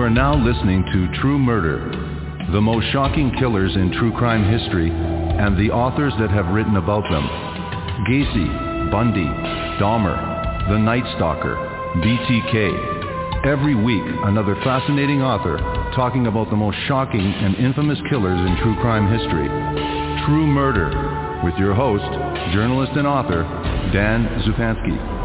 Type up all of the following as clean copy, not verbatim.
are now listening to True Murder, the most shocking killers in true crime history and the authors that have written about them. Gacy, Bundy, Dahmer, The Night Stalker, BTK. Every week, another fascinating author talking about the most shocking and infamous killers in true crime history. True Murder, with your host, journalist and author, Dan Zupansky.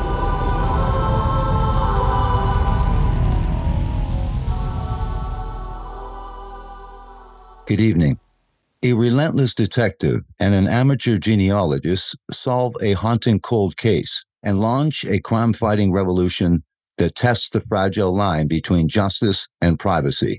Good evening. A relentless detective and an amateur genealogist solve a haunting cold case and launch a crime-fighting revolution that tests the fragile line between justice and privacy.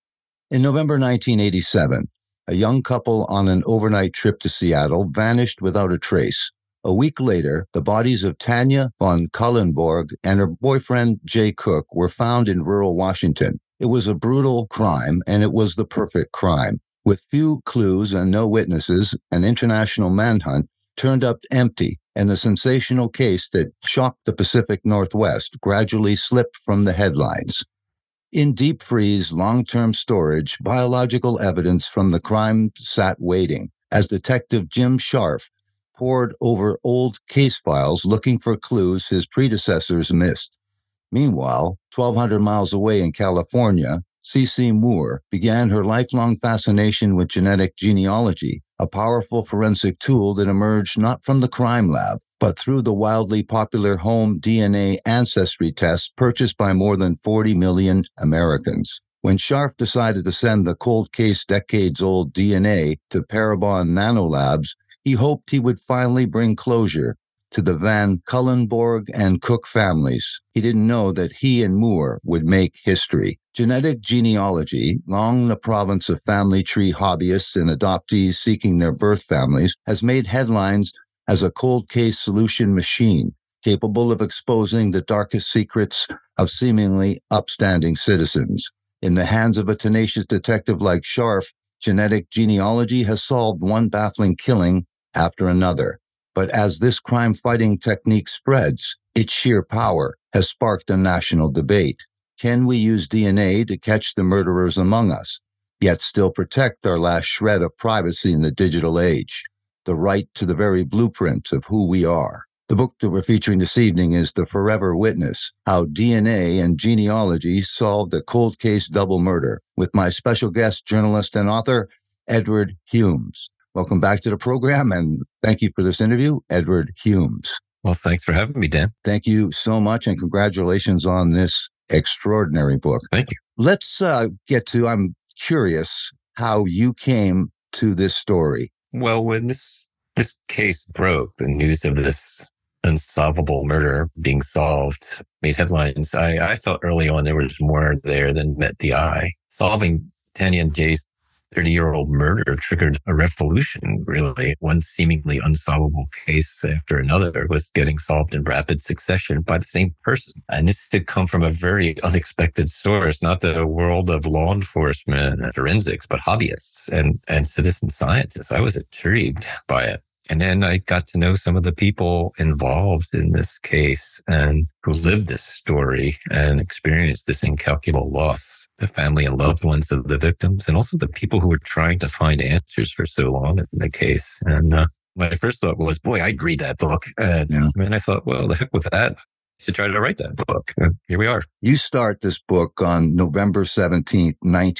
In November 1987, a young couple on an overnight trip to Seattle vanished without a trace. A week later, the bodies of Tanya von Kallenborg and her boyfriend Jay Cook were found in rural Washington. It was a brutal crime, and it was the perfect crime. With few clues and no witnesses, an international manhunt turned up empty, and the sensational case that shocked the Pacific Northwest gradually slipped from the headlines. In deep freeze, long-term storage, biological evidence from the crime sat waiting as Detective Jim Scharf pored over old case files looking for clues his predecessors missed. Meanwhile, 1,200 miles away in California, C.C. Moore began her lifelong fascination with genetic genealogy, a powerful forensic tool that emerged not from the crime lab, but through the wildly popular home DNA ancestry tests purchased by more than 40 million Americans. When Scharf decided to send the cold case decades-old DNA to Parabon Nanolabs, he hoped he would finally bring closure to the Van Kallenborg and Cook families. He didn't know that he and Moore would make history. Genetic genealogy, long the province of family tree hobbyists and adoptees seeking their birth families, has made headlines as a cold case solution machine, capable of exposing the darkest secrets of seemingly upstanding citizens. In the hands of a tenacious detective like Scharf, genetic genealogy has solved one baffling killing after another. But as this crime-fighting technique spreads, its sheer power has sparked a national debate. Can we use DNA to catch the murderers among us, yet still protect our last shred of privacy in the digital age? The right to the very blueprint of who we are. The book that we're featuring this evening is The Forever Witness, How DNA and Genealogy Solved a Cold Case Double Murder, with my special guest, journalist and author, Edward Humes. Welcome back to the program, and thank you for this interview, Edward Humes. Well, thanks for having me, Dan. Thank you so much, and congratulations on this extraordinary book. Thank you. Let's get to, I'm curious how you came to this story. Well, when this case broke, the news of this unsolvable murder being solved made headlines. I felt early on there was more there than met the eye. Solving Tanya and Jay's 30-year-old murder triggered a revolution, really. One seemingly unsolvable case after another was getting solved in rapid succession by the same person. And this had come from a very unexpected source, not the world of law enforcement and forensics, but hobbyists and citizen scientists. I was intrigued by it. And then I got to know some of the people involved in this case and who lived this story and experienced this incalculable loss. The family and loved ones of the victims, and also the people who were trying to find answers for so long in the case. And my first thought was, boy, I'd read that book. And then I thought, well, the heck with that. I should try to write that book. And here we are. You start this book on November 17th,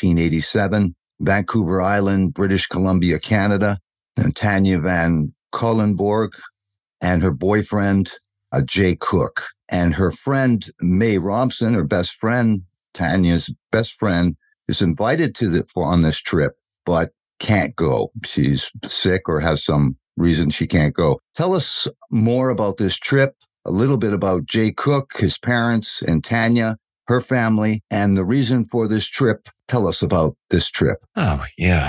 1987, Vancouver Island, British Columbia, Canada. And Tanya van Kallenborg and her boyfriend, Jay Cook. And her friend, May Robson, her best friend, Tanya's best friend, is invited on this trip, but can't go. She's sick or has some reason she can't go. Tell us more about this trip, a little bit about Jay Cook, his parents, and Tanya, her family, and the reason for this trip. Tell us about this trip. Oh, yeah.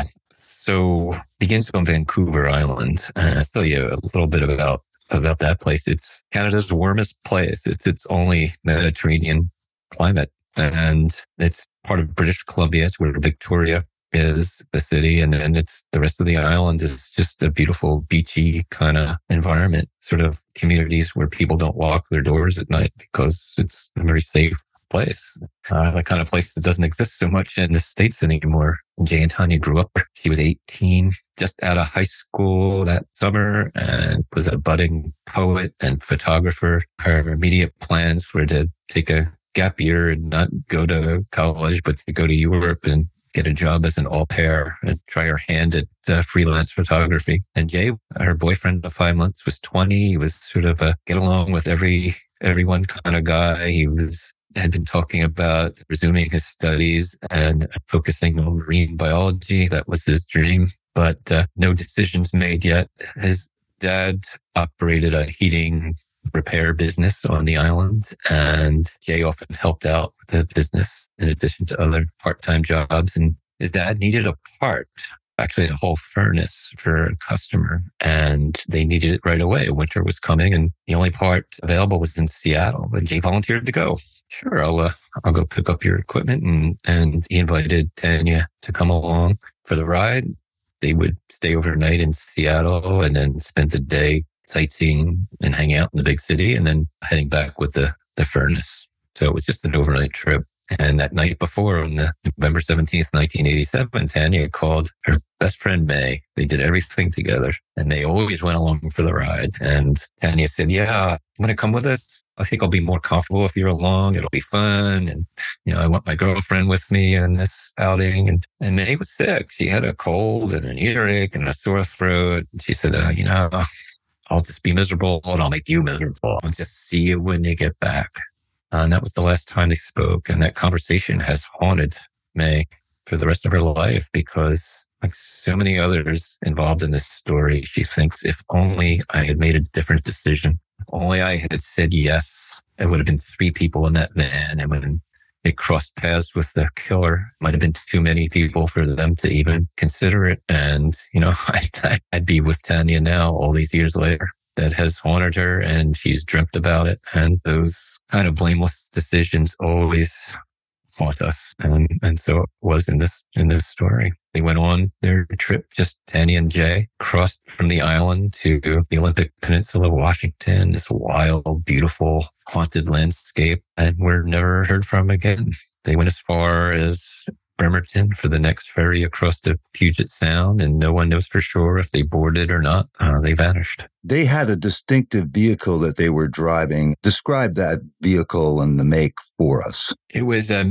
So begins on Vancouver Island. I'll tell you a little bit about that place. It's Canada's warmest place. It's its only Mediterranean climate. And it's part of British Columbia. It's where Victoria is, the city. And then the rest of the island is just a beautiful beachy kind of environment, sort of communities where people don't lock their doors at night because it's a very safe place, the kind of place that doesn't exist so much in the States anymore. Jay and Tanya grew up. She was 18, just out of high school that summer, and was a budding poet and photographer. Her immediate plans were to take a gap year and not go to college, but to go to Europe and get a job as an au pair and try her hand at freelance photography. And Jay, her boyfriend of 5 months, was 20. He was sort of a get along with everyone kind of guy. Had been talking about resuming his studies and focusing on marine biology. That was his dream, but no decisions made yet. His dad operated a heating repair business on the island, and Jay often helped out with the business in addition to other part-time jobs. And his dad needed a part, actually a whole furnace for a customer, and they needed it right away. Winter was coming, and the only part available was in Seattle, and Jay volunteered to go. Sure, I'll go pick up your equipment. And he invited Tanya to come along for the ride. They would stay overnight in Seattle and then spend the day sightseeing and hanging out in the big city, and then heading back with the furnace. So it was just an overnight trip. And that night before, on the November 17th, 1987, Tanya called her best friend, May. They did everything together, and they always went along for the ride. And Tanya said, yeah, I'm going to come with us. I think I'll be more comfortable if you're along. It'll be fun. And, I want my girlfriend with me in this outing. And May was sick. She had a cold and an earache and a sore throat. And she said, I'll just be miserable, and I'll make you miserable. I'll just see you when you get back. And that was the last time they spoke. And that conversation has haunted May for the rest of her life, because, like so many others involved in this story, she thinks, if only I had made a different decision, if only I had said yes, it would have been 3 people in that van. And when they crossed paths with the killer, it might have been too many people for them to even consider it. And, I'd be with Tanya now all these years later. That has haunted her, and she's dreamt about it. And those kind of blameless decisions always haunt us. And so it was in this story. They went on their trip, just Tanya and Jay, crossed from the island to the Olympic Peninsula of Washington, this wild, beautiful, haunted landscape, and were never heard from again. They went as far as Bremerton for the next ferry across the Puget Sound, and no one knows for sure if they boarded or not. They vanished. They had a distinctive vehicle that they were driving. Describe that vehicle and the make for us. It was a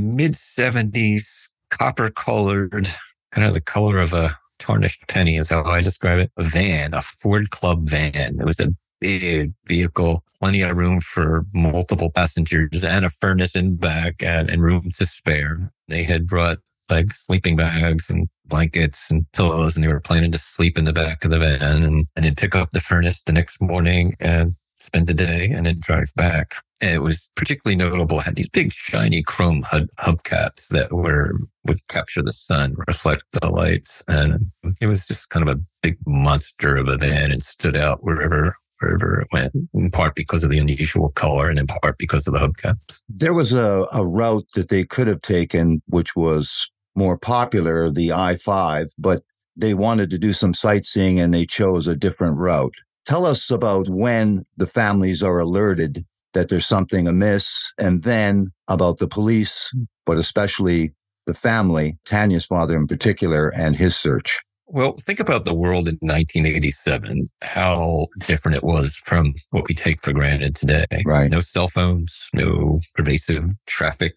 mid-70s copper-colored, kind of the color of a tarnished penny is how I describe it, a van, a Ford Club van. It was a big vehicle, plenty of room for multiple passengers, and a furnace in back, and room to spare. They had brought sleeping bags and blankets and pillows, and they were planning to sleep in the back of the van and then pick up the furnace the next morning and spend the day and then drive back. And it was particularly notable. It had these big shiny chrome hubcaps that would capture the sun, reflect the lights. And it was just kind of a big monster of a van, and stood out wherever it went, in part because of the unusual color and in part because of the hubcaps. There was a route that they could have taken, which was more popular, the I-5, but they wanted to do some sightseeing and they chose a different route. Tell us about when the families are alerted that there's something amiss, and then about the police, but especially the family, Tanya's father in particular, and his search. Well, think about the world in 1987, how different it was from what we take for granted today. Right. No cell phones, no pervasive traffic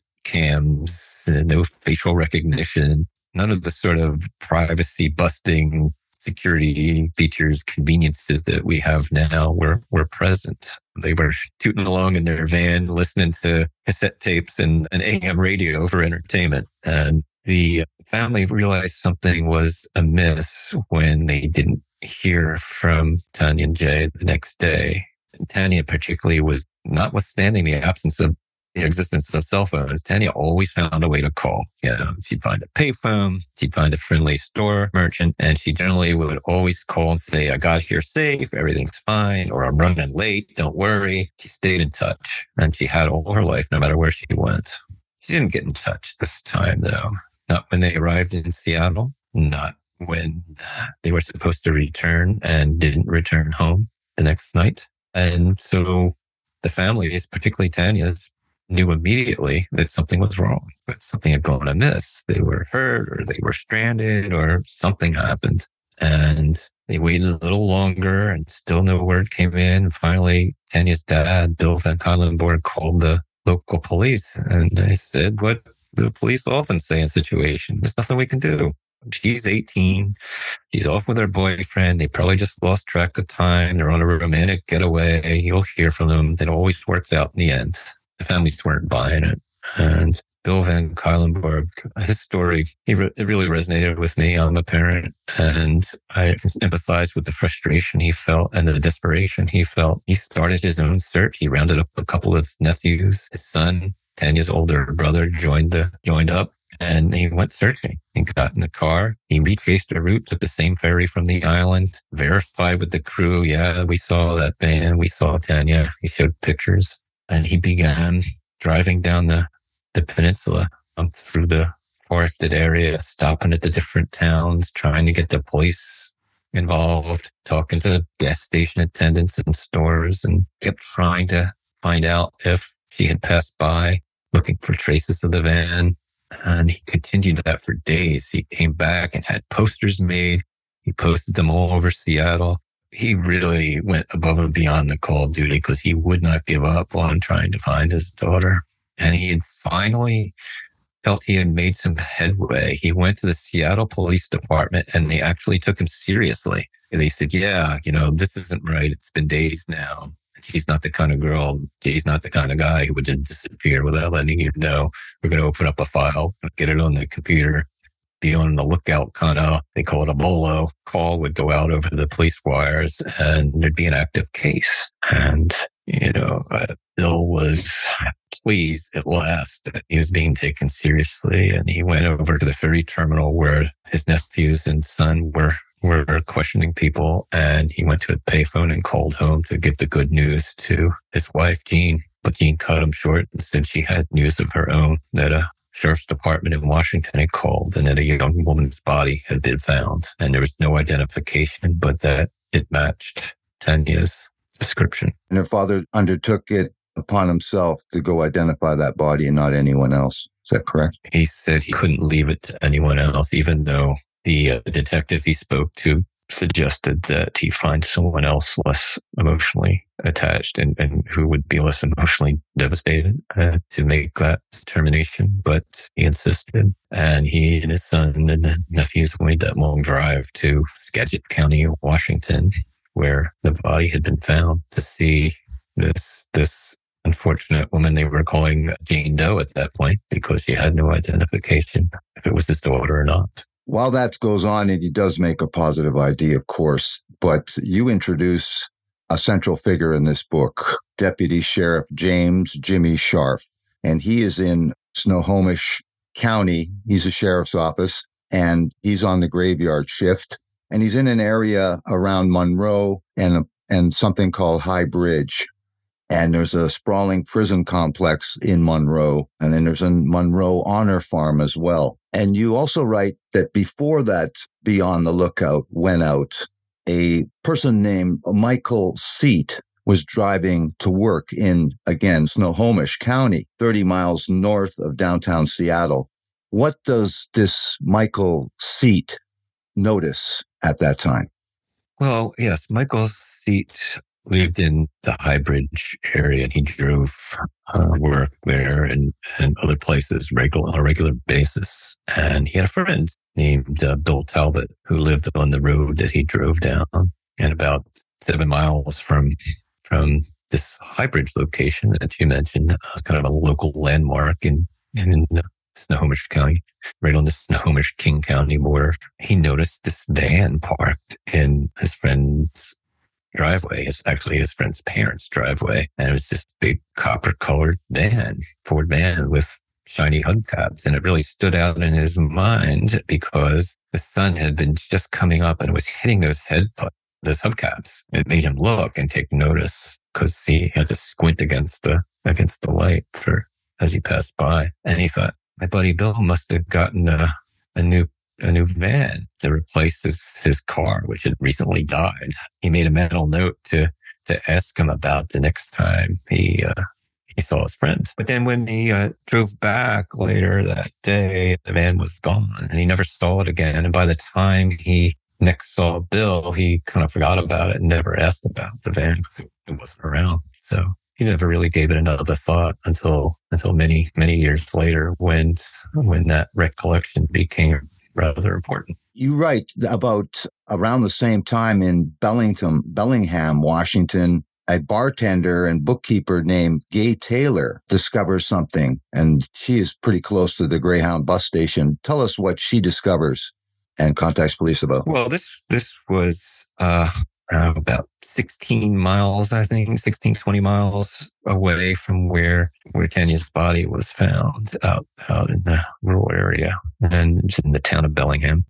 cams, no facial recognition, none of the sort of privacy busting security features, conveniences that we have now were present. They were tooting along in their van, listening to cassette tapes and an AM radio for entertainment. And the family realized something was amiss when they didn't hear from Tanya and Jay the next day. And Tanya particularly was, notwithstanding the absence of the existence of cell phones, Tanya always found a way to call. She'd find a payphone, she'd find a friendly store merchant, and she generally would always call and say, I got here safe, everything's fine, or I'm running late, don't worry. She stayed in touch, and she had all her life, no matter where she went. She didn't get in touch this time, though. Not when they arrived in Seattle, not when they were supposed to return and didn't return home the next night. And so the families, particularly Tanya's, knew immediately that something was wrong, that something had gone amiss. They were hurt or they were stranded or something happened. And they waited a little longer and still no word came in. Finally, Tanya's dad, Bill Van Cuylenborg, called the local police and they said what the police often say in situations: there's nothing we can do. She's 18. She's off with her boyfriend. They probably just lost track of time. They're on a romantic getaway. You'll hear from them. It always works out in the end. The families weren't buying it. And Bill Van Cuylenborg, his story, it really resonated with me. I'm a parent, and I empathized with the frustration he felt and the desperation he felt. He started his own search. He rounded up a couple of nephews. His son, Tanya's older brother, joined up. And he went searching. He got in the car. He retraced the route, took the same ferry from the island, verified with the crew. Yeah, we saw that van. We saw Tanya. He showed pictures. And he began driving down the peninsula through the forested area, stopping at the different towns, trying to get the police involved, talking to gas station attendants and stores, and kept trying to find out if she had passed by, looking for traces of the van. And he continued that for days. He came back and had posters made. He posted them all over Seattle. He really went above and beyond the call of duty because he would not give up on trying to find his daughter. And he had finally felt he had made some headway. He went to the Seattle Police Department and they actually took him seriously. And they said, yeah, this isn't right. It's been days now. She's not the kind of girl, he's not the kind of guy who would just disappear without letting you know. We're going to open up a file, get it on the computer, be on the lookout, kind of, they call it a bolo. Call would go out over the police wires and there'd be an active case. And, Bill was pleased at last that he was being taken seriously. And he went over to the ferry terminal where his nephews and son were questioning people, and he went to a payphone and called home to give the good news to his wife, Jean. But Jean cut him short and said she had news of her own, that a sheriff's department in Washington had called and that a young woman's body had been found. And there was no identification, but that it matched Tanya's description. And her father undertook it upon himself to go identify that body and not anyone else. Is that correct? He said he couldn't leave it to anyone else, even though the detective he spoke to suggested that he find someone else less emotionally attached and who would be less emotionally devastated to make that determination. But he insisted, and he and his son and the nephews made that long drive to Skagit County, Washington, where the body had been found, to see this unfortunate woman they were calling Jane Doe at that point, because she had no identification if it was his daughter or not. While that goes on, and he does make a positive ID, of course, but you introduce a central figure in this book, Deputy Sheriff James Jimmy Scharf, and he is in Snohomish County. He's a sheriff's office, and he's on the graveyard shift, and he's in an area around Monroe and something called High Bridge. And there's a sprawling prison complex in Monroe. And then there's a Monroe Honor Farm as well. And you also write that before that Be on the Lookout went out, a person named Michael Seat was driving to work in, again, Snohomish County, 30 miles north of downtown Seattle. What does this Michael Seat notice at that time? Well, yes, Michael Seat lived in the High Bridge area, and he drove work there and other places on a regular basis. And he had a friend named Bill Talbot who lived on the road that he drove down, and about 7 miles from this High Bridge location that you mentioned, kind of a local landmark in Snohomish County, right on the Snohomish-King County border. He noticed this van parked in his friend's driveway. It's actually his friend's parents' driveway. And it was this big copper-colored van, Ford van with shiny hubcaps. And it really stood out in his mind because the sun had been just coming up and it was hitting those hubcaps. It made him look and take notice because he had to squint against the light as he passed by. And he thought, my buddy Bill must have gotten a new van to replace his car, which had recently died. He made a mental note to ask him about the next time he he saw his friend. But then when he drove back later that day, the van was gone and he never saw it again. And by the time he next saw Bill, he kind of forgot about it and never asked about the van because it wasn't around. So he never really gave it another thought until many, many years later when that recollection became rather important. You write about around the same time in Bellingham, Washington, a bartender and bookkeeper named Gay Taylor discovers something, and she is pretty close to the Greyhound bus station. Tell us what she discovers and contacts police about. Well, this was about 16 miles, I think, 16, 20 miles away from where Tanya's body was found out in the rural area and it's in the town of Bellingham.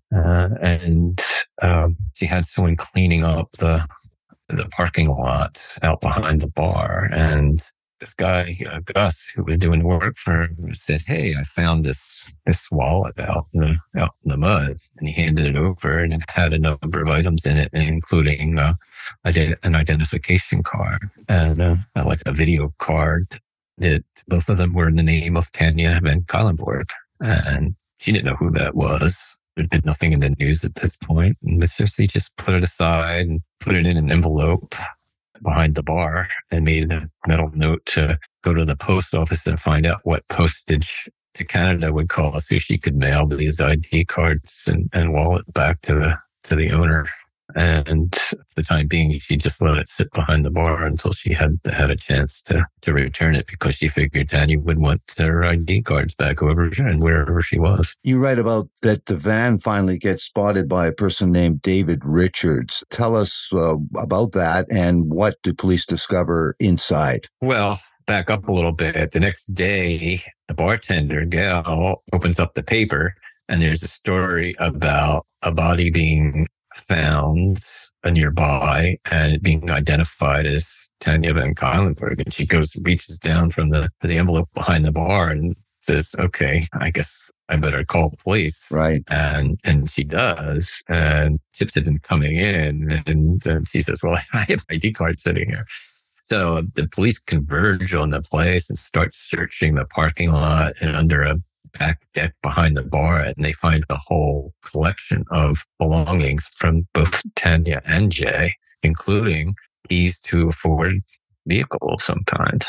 And she had someone cleaning up the parking lot out behind the bar. And this guy, Gus, who was doing work for her, said, "Hey, I found this wallet out in the mud." And he handed it over, and it had a number of items in it, including an identification card and like a video card that both of them were in the name of Tanya Van Cuylenborg. And she didn't know who that was. There'd been nothing in the news at this point. And he just put it aside and put it in an envelope behind the bar and made a mental note to go to the post office and find out what postage to Canada would cost so she could mail these ID cards and wallet back to the owner. And for the time being, she just let it sit behind the bar until she had a chance to return it because she figured Tanya would want her ID cards back wherever she was. You write about that the van finally gets spotted by a person named David Richards. Tell us about that and what did police discover inside? Well, back up a little bit. The next day, the bartender, Gail, opens up the paper and there's a story about a body being found nearby and it being identified as Tanya Van Cuylenborg. And she reaches down from the envelope behind the bar and says, "Okay, I guess I better call the police." Right. And she does. And tips have been coming in. And she says, "Well, I have ID cards sitting here." So the police converge on the place and start searching the parking lot and under a back deck behind the bar, and they find a whole collection of belongings from both Tanya and Jay, including keys to a Ford vehicle of some kind.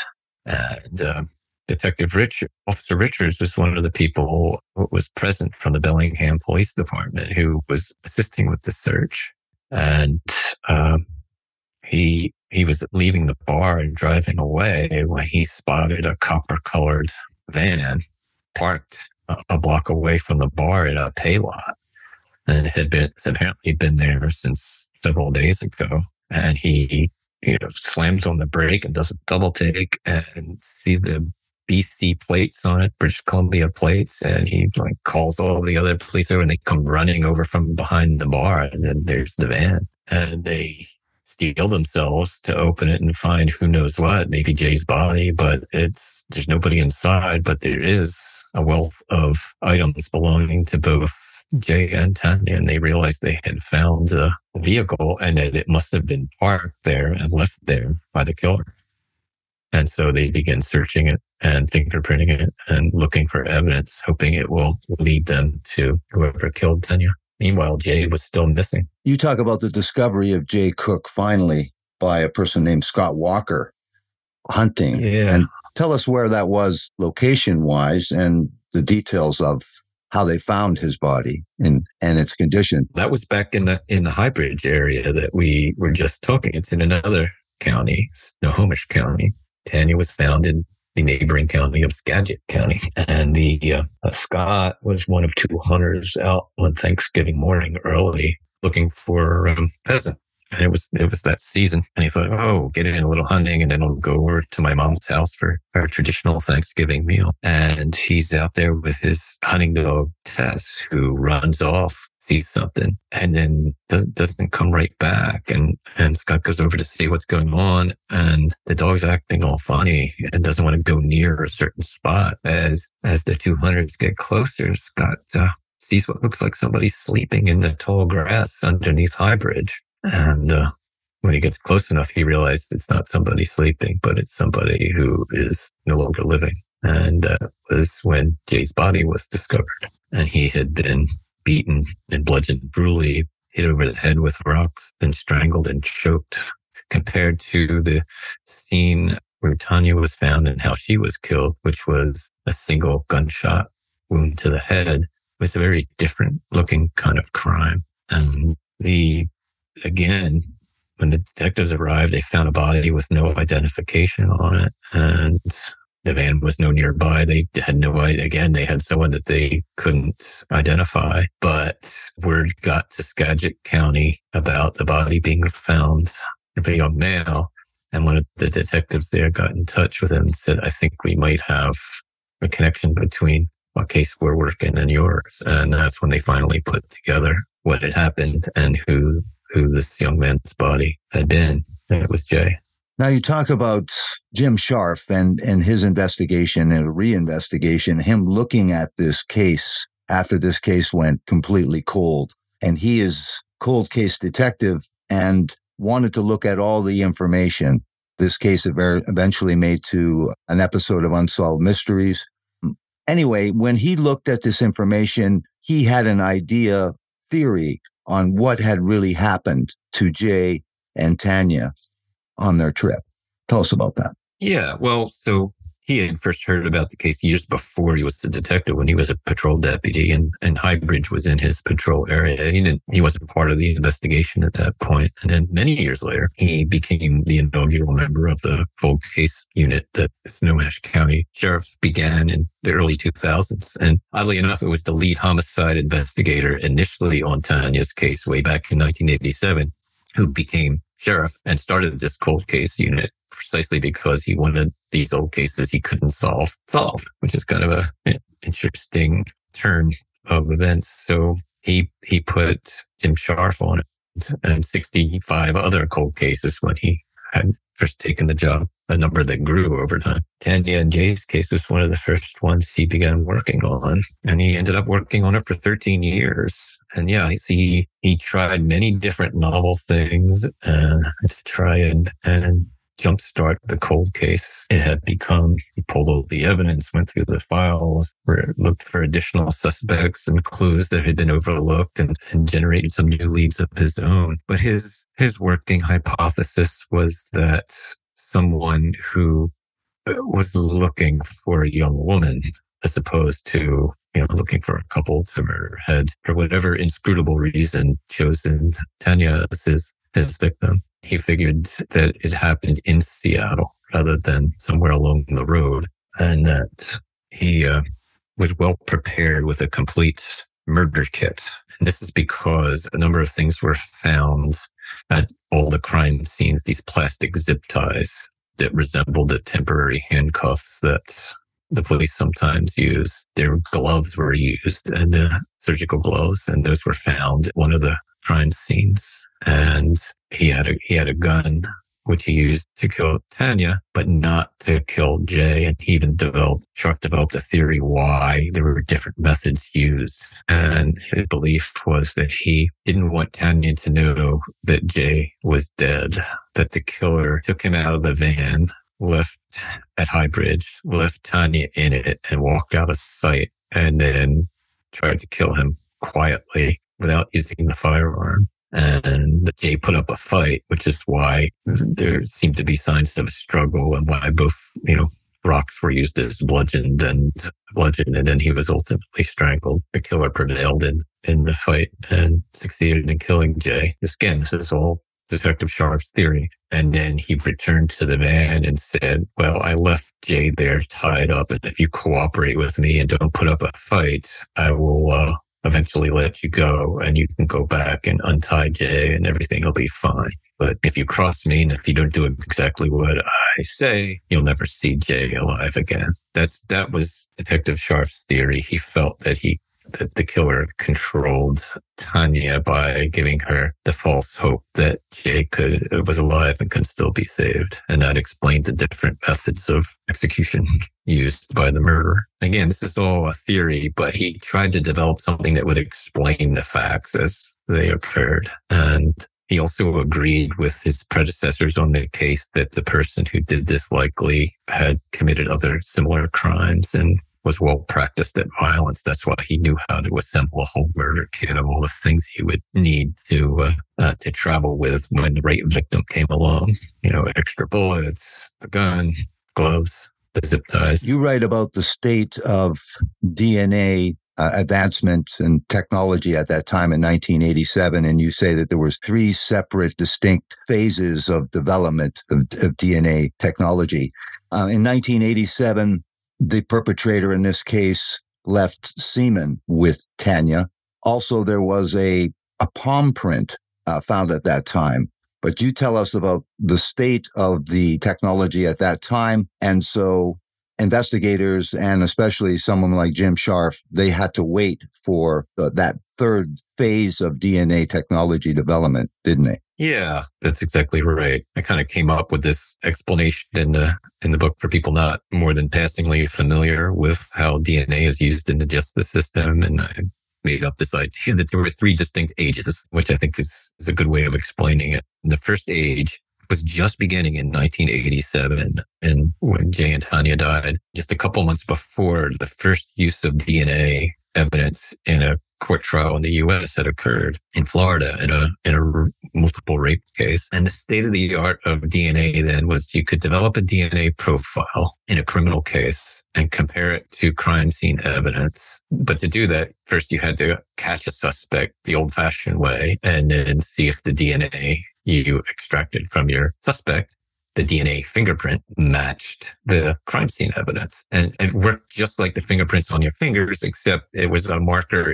And Officer Richards was one of the people who was present from the Bellingham Police Department who was assisting with the search. And he was leaving the bar and driving away when he spotted a copper-colored van parked a block away from the bar in a pay lot, and it had apparently been there since several days ago. And he slams on the brake and does a double take and sees the BC plates on it, British Columbia plates, and he calls all the other police over, and they come running over from behind the bar, and then there's the van, and they steel themselves to open it and find who knows what, maybe Jay's body, but there's nobody inside, but there is a wealth of items belonging to both Jay and Tanya, and they realized they had found the vehicle and that it must have been parked there and left there by the killer. And so they begin searching it and fingerprinting it and looking for evidence, hoping it will lead them to whoever killed Tanya. Meanwhile, Jay was still missing. You talk about the discovery of Jay Cook finally by a person named Scott Walker hunting. Yeah. And tell us where that was location-wise and the details of how they found his body and its condition. That was back in the High Bridge area that we were just talking. It's in another county, Snohomish County. Tanya was found in the neighboring county of Skagit County. And the Scott was one of two hunters out on Thanksgiving morning early looking for pheasant. And it was that season. And he thought, get in a little hunting and then I'll go over to my mom's house for our traditional Thanksgiving meal. And he's out there with his hunting dog, Tess, who runs off, sees something, and then doesn't come right back. And Scott goes over to see what's going on. And the dog's acting all funny and doesn't want to go near a certain spot. As the two hunters get closer, Scott sees what looks like somebody sleeping in the tall grass underneath High Bridge. And when he gets close enough, he realized it's not somebody sleeping, but it's somebody who is no longer living. And that was when Jay's body was discovered. And he had been beaten and bludgeoned brutally, hit over the head with rocks, and strangled and choked. Compared to the scene where Tanya was found and how she was killed, which was a single gunshot wound to the head, was a very different looking kind of crime. And again, when the detectives arrived, they found a body with no identification on it, and the van was no nearby. They had no idea. Again, they had someone that they couldn't identify, but word got to Skagit County about the body being found of a young male. And one of the detectives there got in touch with him and said, I think we might have a connection between a case we're working and yours. And that's when they finally put together what had happened and who this young man's body had been. And it was Jay. Now you talk about Jim Scharf and his investigation and reinvestigation, him looking at this case after this case went completely cold. And he is cold case detective and wanted to look at all the information. This case eventually made to an episode of Unsolved Mysteries. Anyway, when he looked at this information, he had an theory on what had really happened to Jay and Tanya on their trip. Tell us about that. Yeah, well, so he had first heard about the case years before he was the detective, when he was a patrol deputy, and Highbridge was in his patrol area. He wasn't part of the investigation at that point. And then many years later, he became the inaugural member of the cold case unit that Snohomish County Sheriff began in the early 2000s. And oddly enough, it was the lead homicide investigator initially on Tanya's case way back in 1987 who became sheriff and started this cold case unit precisely because he wanted these old cases he couldn't solved, which is kind of an interesting turn of events. So he put Jim Scharf on it and 65 other cold cases when he had first taken the job, a number that grew over time. Tanya and Jay's case was one of the first ones he began working on, and he ended up working on it for 13 years. And yeah, he tried many different novel things to try and jumpstart the cold case. It had become, he pulled all the evidence, went through the files, looked for additional suspects and clues that had been overlooked, and generated some new leads of his own. But his working hypothesis was that someone who was looking for a young woman, as opposed to looking for a couple to murder, had, for whatever inscrutable reason, chosen Tanya as his victim. He figured that it happened in Seattle rather than somewhere along the road, and that he was well prepared with a complete murder kit. And this is because a number of things were found at all the crime scenes, these plastic zip ties that resembled the temporary handcuffs that the police sometimes use. Their gloves were used, and surgical gloves, and those were found at one of the crime scenes. And he had a gun which he used to kill Tanya, but not to kill Jay. And he even Scharf developed a theory why there were different methods used. And his belief was that he didn't want Tanya to know that Jay was dead, that the killer took him out of the van, left at Highbridge, left Tanya in it, and walked out of sight, and then tried to kill him quietly without using the firearm. And Jay put up a fight, which is why there seemed to be signs of a struggle, and why both, rocks were used as bludgeoned, and then he was ultimately strangled. The killer prevailed in the fight and succeeded in killing Jay. This is all Detective Scharf's theory. And then he returned to the van and said, well, I left Jay there tied up, and if you cooperate with me and don't put up a fight, I will eventually let you go, and you can go back and untie Jay and everything will be fine. But if you cross me and if you don't do exactly what I say, you'll never see Jay alive again. That was Detective Scharf's theory. He felt that the killer controlled Tanya by giving her the false hope that Jay was alive and could still be saved. And that explained the different methods of execution used by the murderer. Again, this is all a theory, but he tried to develop something that would explain the facts as they occurred. And He also agreed with his predecessors on the case that the person who did this likely had committed other similar crimes and was well practiced at violence. That's why he knew how to assemble a whole murder kit of all the things he would need to travel with when the right victim came along. Extra bullets, the gun, gloves, the zip ties. You write about the state of DNA advancement and technology at that time in 1987, and you say that there was 3 separate, distinct phases of development of DNA technology. In 1987, the perpetrator in this case left semen with Tanya. Also, there was a palm print found at that time. But you tell us about the state of the technology at that time. And so investigators, and especially someone like Jim Scharf, they had to wait for that third phase of DNA technology development, didn't they? Yeah, that's exactly right. I kind of came up with this explanation in the book for people not more than passingly familiar with how DNA is used in the justice system. And I made up this idea that there were 3 distinct ages, which I think is a good way of explaining it. And the first age was just beginning in 1987. And when Jay and Tanya died, just a couple months before, the first use of DNA evidence in a court trial in the U.S. had occurred in Florida in a multiple rape case. And the state of the art of DNA then was you could develop a DNA profile in a criminal case and compare it to crime scene evidence. But to do that, first you had to catch a suspect the old-fashioned way and then see if the DNA you extracted from your suspect, the DNA fingerprint, matched the crime scene evidence. And it worked just like the fingerprints on your fingers, except it was a markers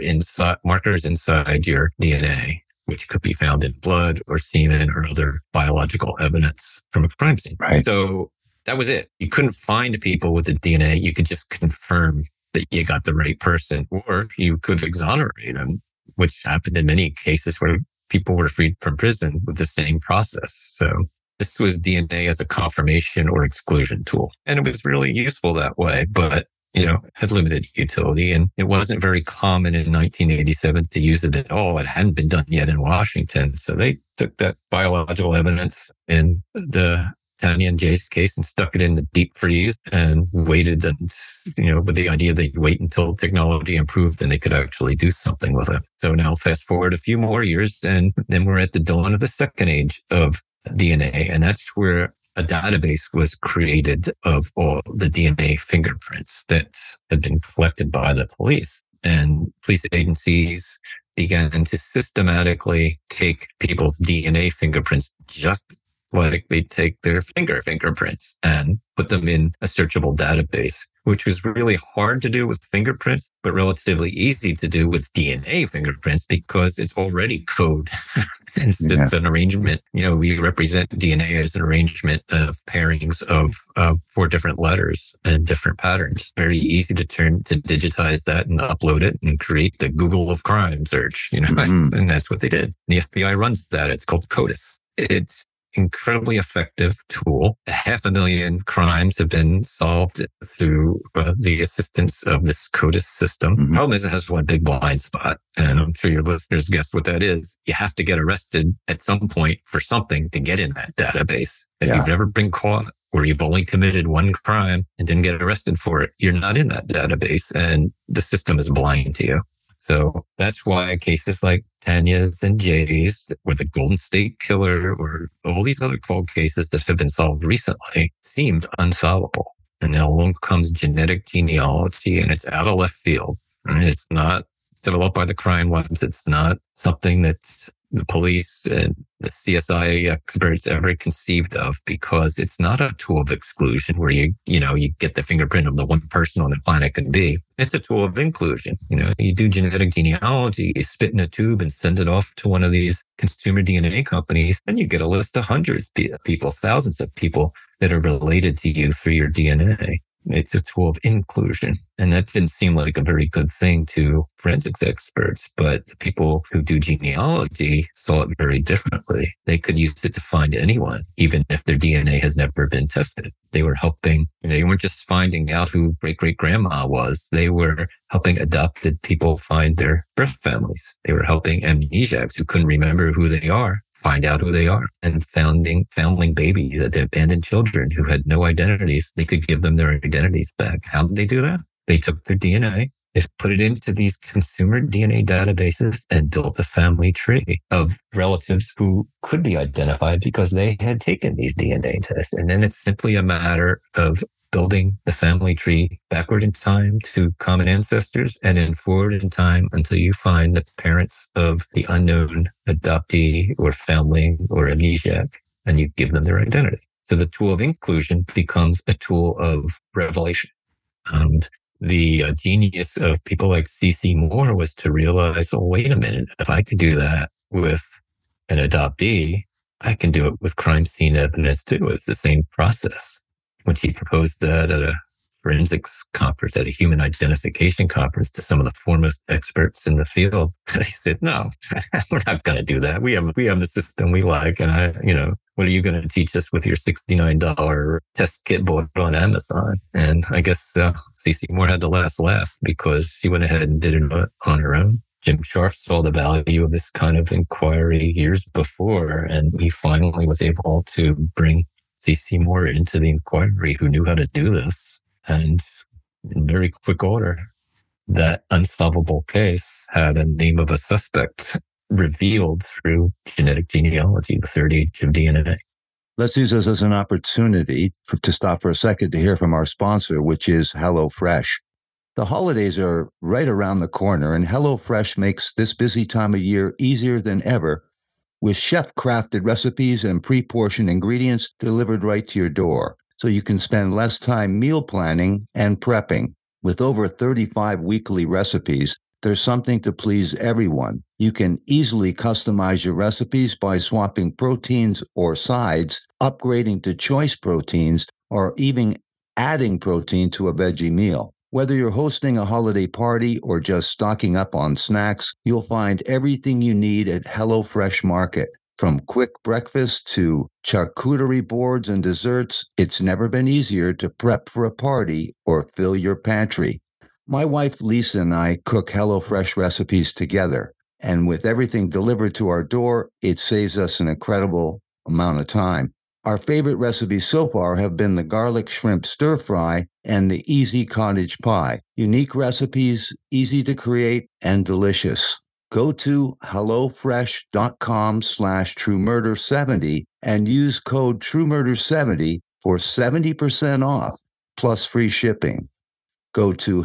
inside your DNA, which could be found in blood or semen or other biological evidence from a crime scene. Right. So that was it. You couldn't find people with the DNA. You could just confirm that you got the right person, or you could exonerate them, which happened in many cases where people were freed from prison with the same process. So this was DNA as a confirmation or exclusion tool. And it was really useful that way, but, had limited utility. And it wasn't very common in 1987 to use it at all. It hadn't been done yet in Washington. So they took that biological evidence in the Tanya and Jay's case and stuck it in the deep freeze and waited and, with the idea they'd wait until technology improved and they could actually do something with it. So now fast forward a few more years and then we're at the dawn of the second age of DNA. And that's where a database was created of all the DNA fingerprints that had been collected by the police. And police agencies began to systematically take people's DNA fingerprints just like they take their fingerprints and put them in a searchable database, which was really hard to do with fingerprints, but relatively easy to do with DNA fingerprints because it's already code. It's just an arrangement. We represent DNA as an arrangement of pairings of 4 different letters and different patterns. Very easy to digitize that and upload it and create the Google of crime search, and that's what they did. The FBI runs that. It's called CODIS. It's incredibly effective tool. 500,000 crimes have been solved through the assistance of this CODIS system. Mm-hmm. Problem is it has one big blind spot, and I'm sure your listeners guess what that is. You have to get arrested at some point for something to get in that database. If you've never been caught or you've only committed one crime and didn't get arrested for it, you're not in that database, and the system is blind to you. So that's why cases like Tanya's and Jay's, or the Golden State Killer, or all these other cold cases that have been solved recently seemed unsolvable. And now along comes genetic genealogy, and it's out of left field. Right? It's not developed by the crime labs. It's not something that's the police and the CSI experts ever conceived of, because it's not a tool of exclusion where you get the fingerprint of the one person on the planet can be. It's a tool of inclusion. You do genetic genealogy, you spit in a tube and send it off to one of these consumer DNA companies, and you get a list of hundreds of people, thousands of people that are related to you through your DNA. It's a tool of inclusion. And that didn't seem like a very good thing to forensics experts, but the people who do genealogy saw it very differently. They could use it to find anyone, even if their DNA has never been tested. They were helping, they weren't just finding out who great-great-grandma was. They were helping adopted people find their birth families. They were helping amnesiacs who couldn't remember who they are find out who they are. And foundling babies, the abandoned children who had no identities, they could give them their identities back. How did they do that? They took their DNA, they put it into these consumer DNA databases and built a family tree of relatives who could be identified because they had taken these DNA tests. And then it's simply a matter of building the family tree backward in time to common ancestors and then forward in time until you find the parents of the unknown adoptee or foundling or amnesiac, and you give them their identity. So the tool of inclusion becomes a tool of revelation. And the genius of people like C.C. Moore was to realize, oh, wait a minute, if I could do that with an adoptee, I can do it with crime scene evidence too. It's the same process. When she proposed that at a forensics conference, at a human identification conference to some of the foremost experts in the field, they said, no, we're not going to do that. We have the system we like. And what are you going to teach us with your $69 test kit bought on Amazon? And I guess C.C. Moore had the last laugh because she went ahead and did it on her own. Jim Scharf saw the value of this kind of inquiry years before, and he finally was able to bring C.C. Moore into the inquiry, who knew how to do this. And in very quick order, that unsolvable case had a name of a suspect revealed through genetic genealogy, the third age of DNA. Let's use this as an opportunity to stop for a second to hear from our sponsor, which is HelloFresh. The holidays are right around the corner, and HelloFresh makes this busy time of year easier than ever with chef-crafted recipes and pre-portioned ingredients delivered right to your door, so you can spend less time meal planning and prepping. With over 35 weekly recipes, there's something to please everyone. You can easily customize your recipes by swapping proteins or sides, upgrading to choice proteins, or even adding protein to a veggie meal. Whether you're hosting a holiday party or just stocking up on snacks, you'll find everything you need at HelloFresh Market. From quick breakfast to charcuterie boards and desserts, it's never been easier to prep for a party or fill your pantry. My wife Lisa and I cook HelloFresh recipes together, and with everything delivered to our door, it saves us an incredible amount of time. Our favorite recipes so far have been the garlic shrimp stir fry and the easy cottage pie. Unique recipes, easy to create, and delicious. Go to hellofresh.com/truemurder70 and use code TrueMurder70 for 70% off plus free shipping. Go to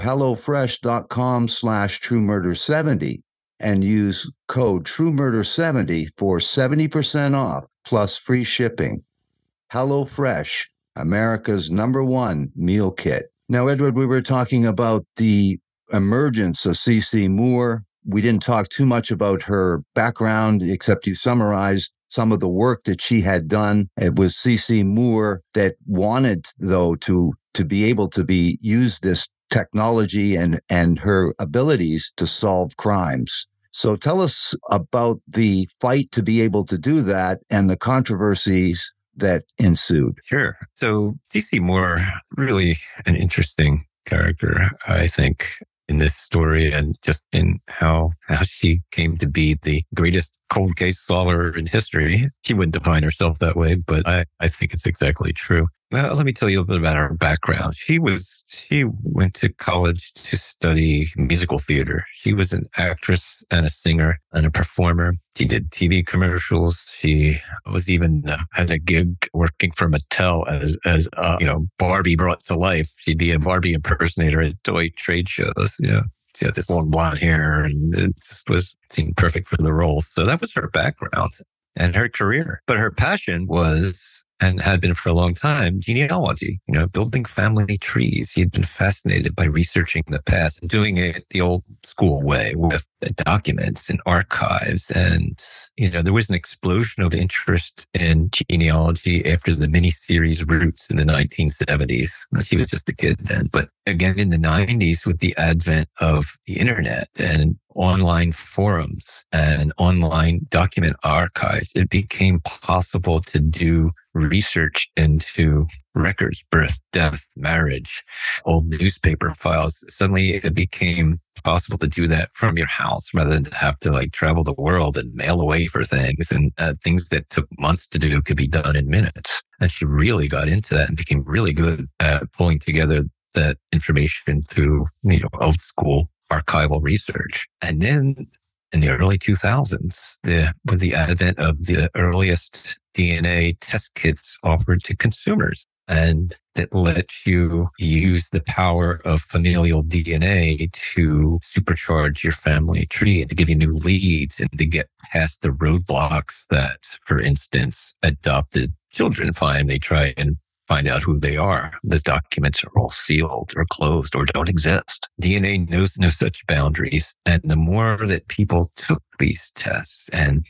hellofresh.com/truemurder70 and use code TrueMurder70 for 70% off plus free shipping. HelloFresh, America's #1 meal kit. Now, Edward, we were talking about the emergence of C.C. Moore. We didn't talk too much about her background, except you summarized some of the work that she had done. It was C.C. Moore that wanted, though, to be able to use this technology and her abilities to solve crimes. So tell us about the fight to be able to do that and the controversies that ensued. Sure. So C.C. Moore, really an interesting character, I think, in this story, and just in how she came to be the greatest cold case solver in history. She wouldn't define herself that way, but I think it's exactly true. Well, let me tell you a little bit about her background. She went to college to study musical theater. She was an actress and a singer and a performer. She did TV commercials. She was even had a gig working for Mattel as Barbie brought to life. She'd be a Barbie impersonator at toy trade shows. She had this long blonde hair, and it just seemed perfect for the role. So that was her background and her career. But her passion was, and had been for a long time, genealogy, building family trees. He had been fascinated by researching the past and doing it the old school way with documents and archives. And, there was an explosion of interest in genealogy after the miniseries Roots in the 1970s. She was just a kid then. But again, in the 90s, with the advent of the internet and online forums and online document archives, it became possible to do research into records, birth, death, marriage, old newspaper files. Suddenly it became possible to do that from your house rather than to have to like travel the world and mail away for things, and things that took months to do could be done in minutes. And she really got into that and became really good at pulling together that information through, old school archival research. And then in the early 2000s, with the advent of the earliest DNA test kits offered to consumers, and that lets you use the power of familial DNA to supercharge your family tree and to give you new leads and to get past the roadblocks that, for instance, adopted children find. They try and find out who they are. The documents are all sealed or closed or don't exist. DNA knows no such boundaries. And the more that people took these tests and,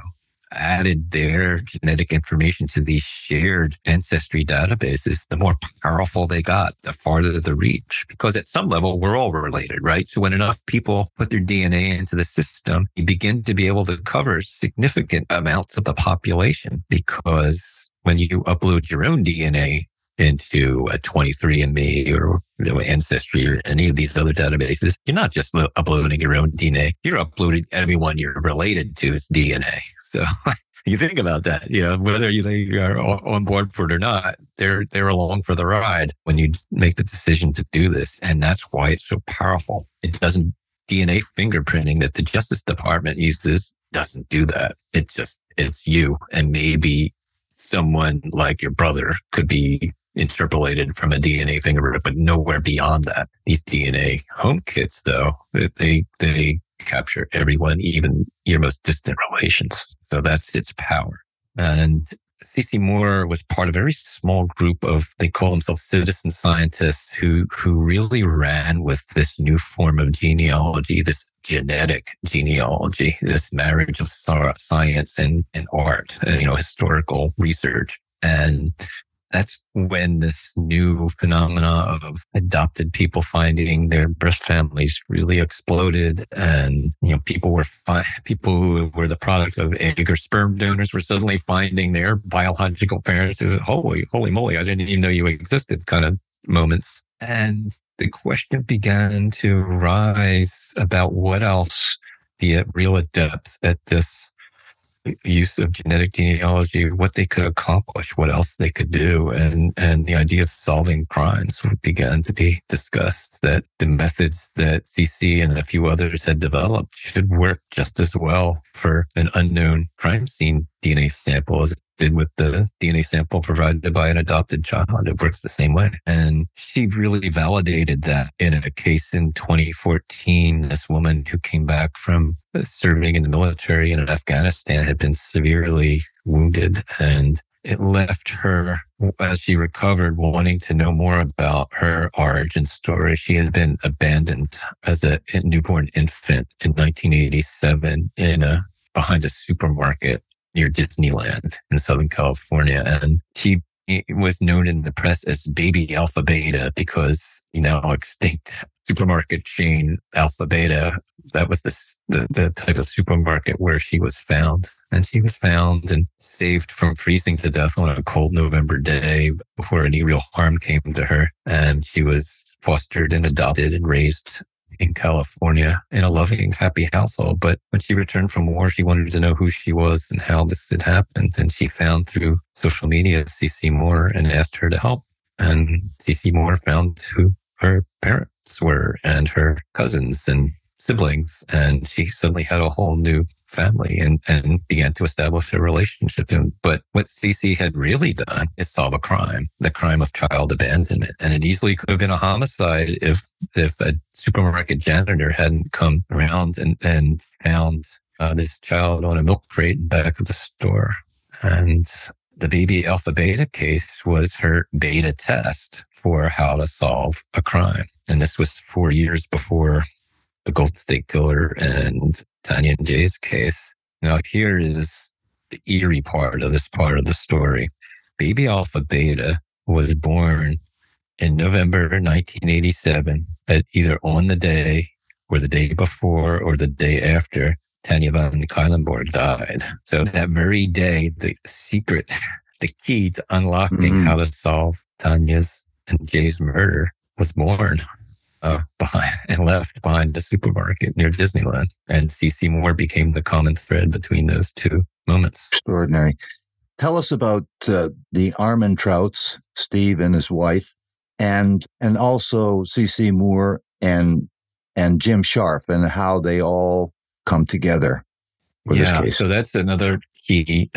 added their genetic information to these shared ancestry databases, the more powerful they got, the farther the reach. Because at some level, we're all related, right? So when enough people put their DNA into the system, you begin to be able to cover significant amounts of the population, because when you upload your own DNA into a 23andMe or Ancestry or any of these other databases, you're not just uploading your own DNA, you're uploading everyone you're related to's DNA. So you think about that, whether you are on board for it or not, they're along for the ride when you make the decision to do this. And that's why it's so powerful. It doesn't, DNA fingerprinting that the Justice Department uses doesn't do that. It's you, and maybe someone like your brother could be interpolated from a DNA fingerprint, but nowhere beyond that. These DNA home kits, though, they capture everyone, even your most distant relations. So that's its power. And C.C. Moore was part of a very small group of, they call themselves citizen scientists, who really ran with this new form of genealogy, this genetic genealogy, this marriage of science and art, historical research. And that's when this new phenomena of adopted people finding their birth families really exploded. And, people who were the product of egg or sperm donors were suddenly finding their biological parents. It was, holy moly, I didn't even know you existed kind of moments. And the question began to rise about what else the real adepts at this use of genetic genealogy, what they could accomplish, what else they could do. And the idea of solving crimes began to be discussed, that the methods that CC and a few others had developed should work just as well for an unknown crime scene DNA sample as it did with the DNA sample provided by an adopted child. It works the same way. And she really validated that in a case in 2014. This woman who came back from serving in the military in Afghanistan had been severely wounded, and it left her, as she recovered, wanting to know more about her origin story. She had been abandoned as a newborn infant in 1987 behind a supermarket near Disneyland in Southern California. And she was known in the press as Baby Alpha Beta because now extinct supermarket chain Alpha Beta, that was the type of supermarket where she was found. And she was found and saved from freezing to death on a cold November day before any real harm came to her. And she was fostered and adopted and raised in California in a loving, happy household. But when she returned from war, she wanted to know who she was and how this had happened. And she found through social media CC Moore and asked her to help. And CC Moore found who her parents were and her cousins and siblings. And she suddenly had a whole new family and began to establish a relationship. But what CC had really done is solve a crime, the crime of child abandonment. And it easily could have been a homicide if a supermarket janitor hadn't come around and found this child on a milk crate in the back of the store. And the Baby Alpha Beta case was her beta test for how to solve a crime. And this was 4 years before the Golden State Killer and Tanya and Jay's case. Now, here is the eerie part of this part of the story. Baby Alpha Beta was born in November 1987, at either on the day or the day before or the day after Tanya Van Cuylenborg died. So that very day, the key to unlocking how to solve Tanya's and Jay's murder was born behind and left behind the supermarket near Disneyland. And C.C. Moore became the common thread between those two moments. Extraordinary. Tell us about the Armentrouts, Steve and his wife, and also C.C. Moore and Jim Scharf, and how they all come together for this case. So that's another key.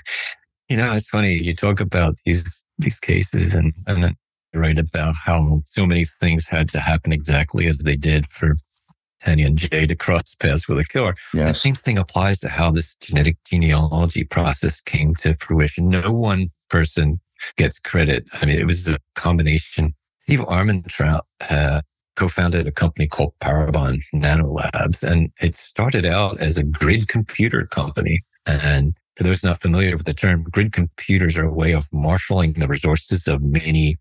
It's funny. You talk about these cases and then you write about how so many things had to happen exactly as they did for Tanya and Jay to cross paths with a killer. Yes. The same thing applies to how this genetic genealogy process came to fruition. No one person gets credit. I mean, it was a combination. Steve Armentrout co-founded a company called Parabon Nanolabs, and it started out as a grid computer company. And for those not familiar with the term, grid computers are a way of marshaling the resources of many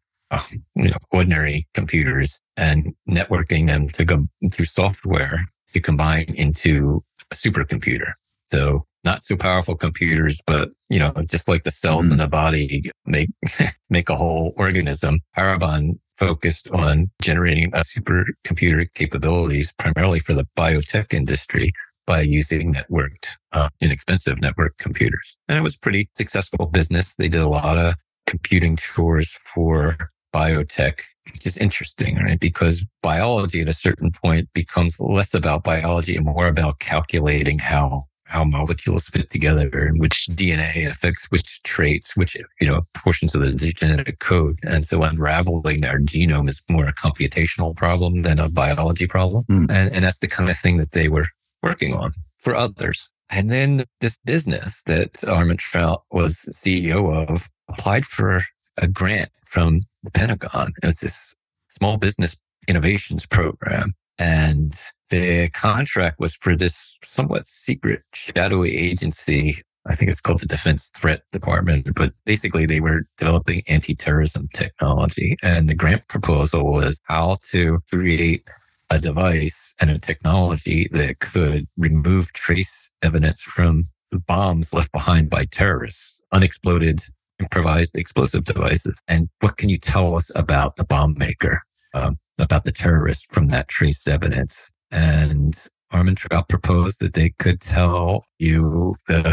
ordinary computers and networking them to go through software to combine into a supercomputer. So not so powerful computers, but, just like the cells in the body make a whole organism. Parabon focused on generating a supercomputer capabilities primarily for the biotech industry by using inexpensive network computers. And it was a pretty successful business. They did a lot of computing chores for biotech, which is interesting, right? Because biology at a certain point becomes less about biology and more about calculating how molecules fit together and which DNA affects which traits, which, portions of the genetic code. And so unraveling their genome is more a computational problem than a biology problem. And that's the kind of thing that they were working on for others. And then this business that Armentrout was CEO of applied for a grant from the Pentagon. It was this small business innovations program. And the contract was for this somewhat secret shadowy agency. I think it's called the Defense Threat Department, but basically they were developing anti-terrorism technology. And the grant proposal was how to create a device and a technology that could remove trace evidence from bombs left behind by terrorists, unexploded improvised explosive devices. And what can you tell us about the bomb maker, about the terrorist from that trace evidence? And Armentrout proposed that they could tell you the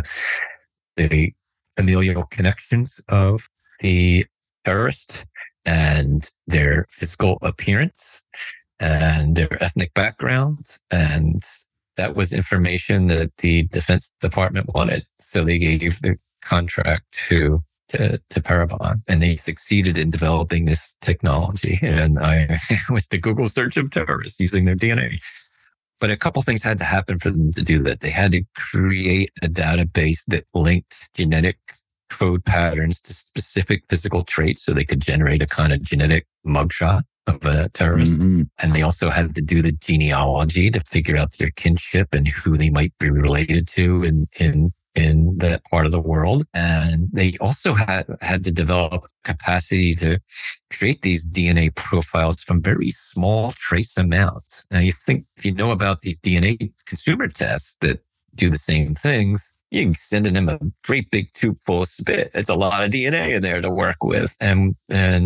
familial connections of the terrorist and their physical appearance and their ethnic backgrounds. And that was information that the Defense Department wanted. So they gave the contract to Parabon, and they succeeded in developing this technology. And I was the Google search of terrorists using their DNA. But a couple things had to happen for them to do that. They had to create a database that linked genetic code patterns to specific physical traits so they could generate a kind of genetic mugshot of a terrorist. Mm-hmm. And they also had to do the genealogy to figure out their kinship and who they might be related to in that part of the world. And they also had to develop capacity to create these DNA profiles from very small trace amounts. Now, you think if you know about these DNA consumer tests that do the same things, you can send them a great big tube full of spit. It's a lot of DNA in there to work with. And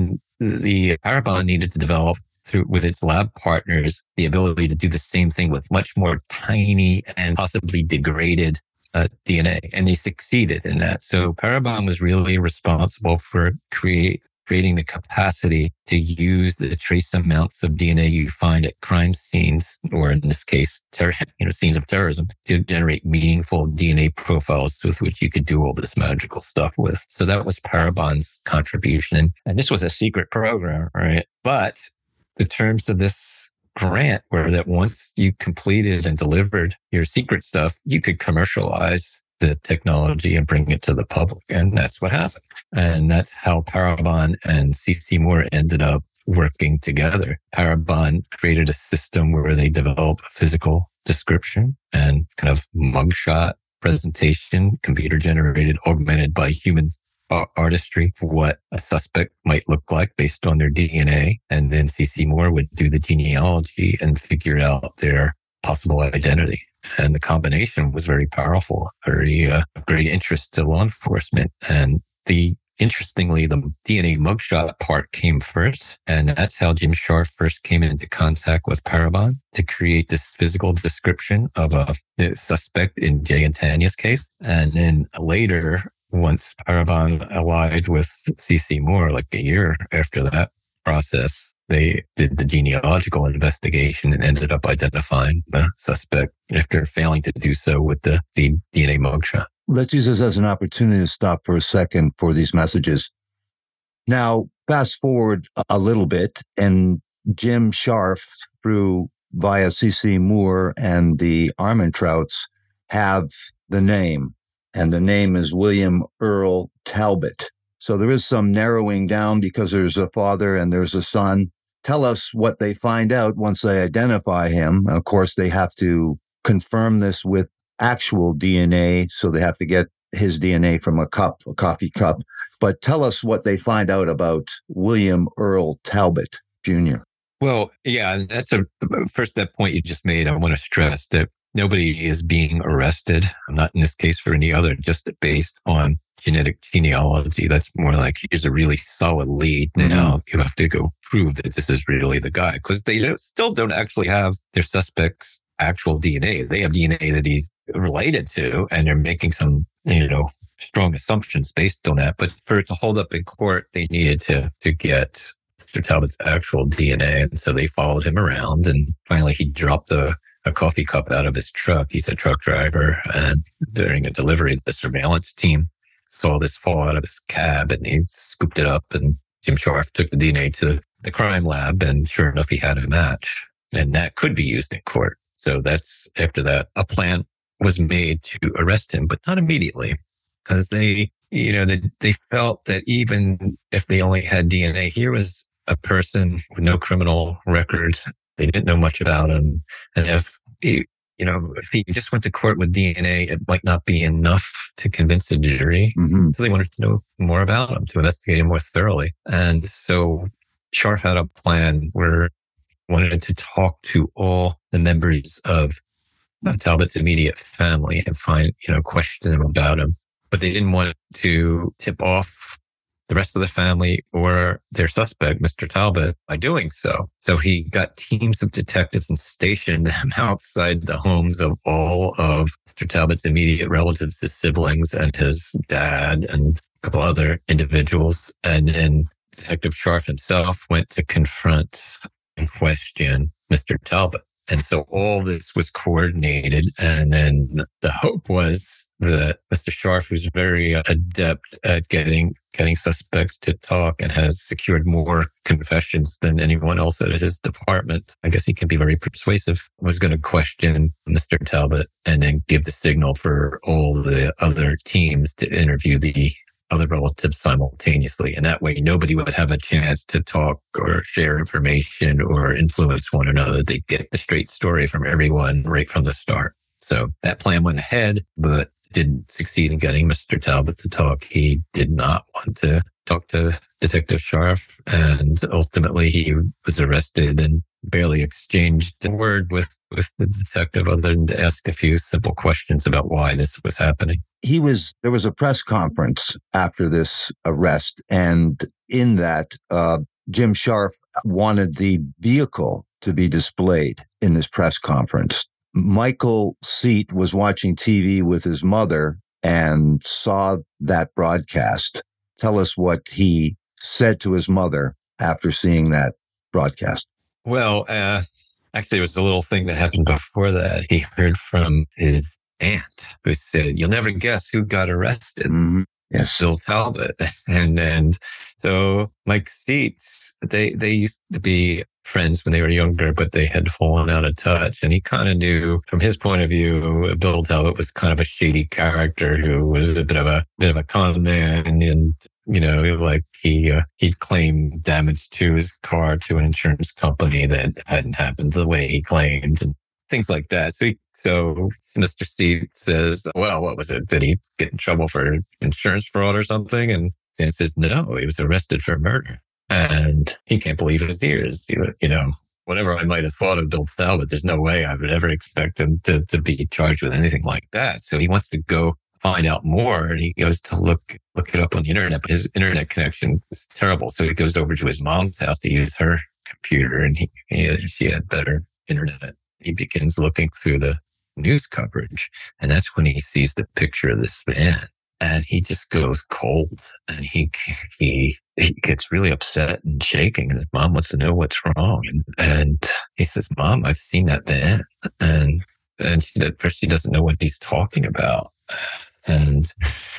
the Parabon needed to develop with its lab partners the ability to do the same thing with much more tiny and possibly degraded DNA. And they succeeded in that. So Parabon was really responsible for creating the capacity to use the trace amounts of DNA you find at crime scenes, or in this case, scenes of terrorism, to generate meaningful DNA profiles with which you could do all this magical stuff with. So that was Parabon's contribution. And this was a secret program, right? But the terms of this grant were that once you completed and delivered your secret stuff, you could commercialize the technology and bring it to the public. And that's what happened. And that's how Parabon and C.C. Moore ended up working together. Parabon created a system where they developed a physical description and kind of mugshot presentation, computer generated, augmented by human artistry, for what a suspect might look like based on their DNA. And then C.C. Moore would do the genealogy and figure out their possible identity. And the combination was very powerful, very of great interest to law enforcement. And the interestingly, the DNA mugshot part came first. And that's how Jim Scharf first came into contact with Parabon to create this physical description of a suspect in Jay and Tanya's case. And then later, once Parabon allied with C.C. Moore, like a year after that process, they did the genealogical investigation and ended up identifying the suspect after failing to do so with the DNA mugshot. Let's use this as an opportunity to stop for a second for these messages. Now, fast forward a little bit, and Jim Scharf, via C.C. Moore and the Armentrouts, have the name, and the name is William Earl Talbot. So there is some narrowing down because there's a father and there's a son. Tell us what they find out once they identify him. Of course, they have to confirm this with actual DNA, so they have to get his DNA from a coffee cup. But tell us what they find out about William Earl Talbot Jr. Well, yeah, that's first, that point you just made. I want to stress that nobody is being arrested, not in this case or any other, just based on genetic genealogy. That's more like, here's a really solid lead. Now you have to go prove that this is really the guy, because they still don't actually have their suspect's actual DNA. They have DNA that he's related to, and they're making some, strong assumptions based on that. But for it to hold up in court, they needed to get Mr. Talbot's actual DNA. And so they followed him around, and finally he dropped a coffee cup out of his truck. He's a truck driver. And during a delivery, the surveillance team saw this fall out of his cab, and he scooped it up, and Jim Scharf took the DNA to the crime lab, and sure enough, he had a match, and that could be used in court. So that's, after that, a plan was made to arrest him, but not immediately, because they felt that even if they only had DNA, here was a person with no criminal record. They didn't know much about him. And if he just went to court with DNA, it might not be enough to convince a jury. Mm-hmm. So they wanted to know more about him, to investigate him more thoroughly. And so Scharf had a plan where he wanted to talk to all the members of Talbot's immediate family and question them about him. But they didn't want to tip off the rest of the family or their suspect, Mr. Talbot, by doing so. So he got teams of detectives and stationed them outside the homes of all of Mr. Talbot's immediate relatives, his siblings and his dad and a couple other individuals. And then Detective Scharf himself went to confront and question Mr. Talbot. And so all this was coordinated. And then the hope was that Mr. Scharf, who's very adept at getting suspects to talk and has secured more confessions than anyone else at his department, I guess he can be very persuasive, was going to question Mr. Talbot and then give the signal for all the other teams to interview the other relatives simultaneously. And that way, nobody would have a chance to talk or share information or influence one another. They'd get the straight story from everyone right from the start. So that plan went ahead, but didn't succeed in getting Mr. Talbot to talk. He did not want to talk to Detective Scharf, and ultimately he was arrested and barely exchanged a word with the detective other than to ask a few simple questions about why this was happening. There was a press conference after this arrest, and in that, Jim Scharf wanted the vehicle to be displayed in this press conference. Michael Seat was watching TV with his mother and saw that broadcast. Tell us what he said to his mother after seeing that broadcast. Well, actually, it was a little thing that happened before that. He heard from his aunt who said, "You'll never guess who got arrested." Mm-hmm. Yes. Bill Talbot. And so Mike Seat, they used to be friends when they were younger, but they had fallen out of touch. And he kind of knew, from his point of view, Bill Talbot was kind of a shady character who was a bit of a con man. And, he'd claim damage to his car to an insurance company that hadn't happened the way he claimed, and things like that. So Mr. Seat says, "Well, what was it? Did he get in trouble for insurance fraud or something?" And Sam says, "No, he was arrested for murder." And he can't believe his ears. Whatever I might have thought of Bill Talbot, there's no way I would ever expect him to be charged with anything like that. So he wants to go find out more, and he goes to look it up on the internet, but his internet connection is terrible. So he goes over to his mom's house to use her computer, and she had better internet. He begins looking through the news coverage, and that's when he sees the picture of this man, and he just goes cold, and he gets really upset and shaking, and his mom wants to know what's wrong, and he says, "Mom, I've seen that man," and at first she doesn't know what he's talking about. And,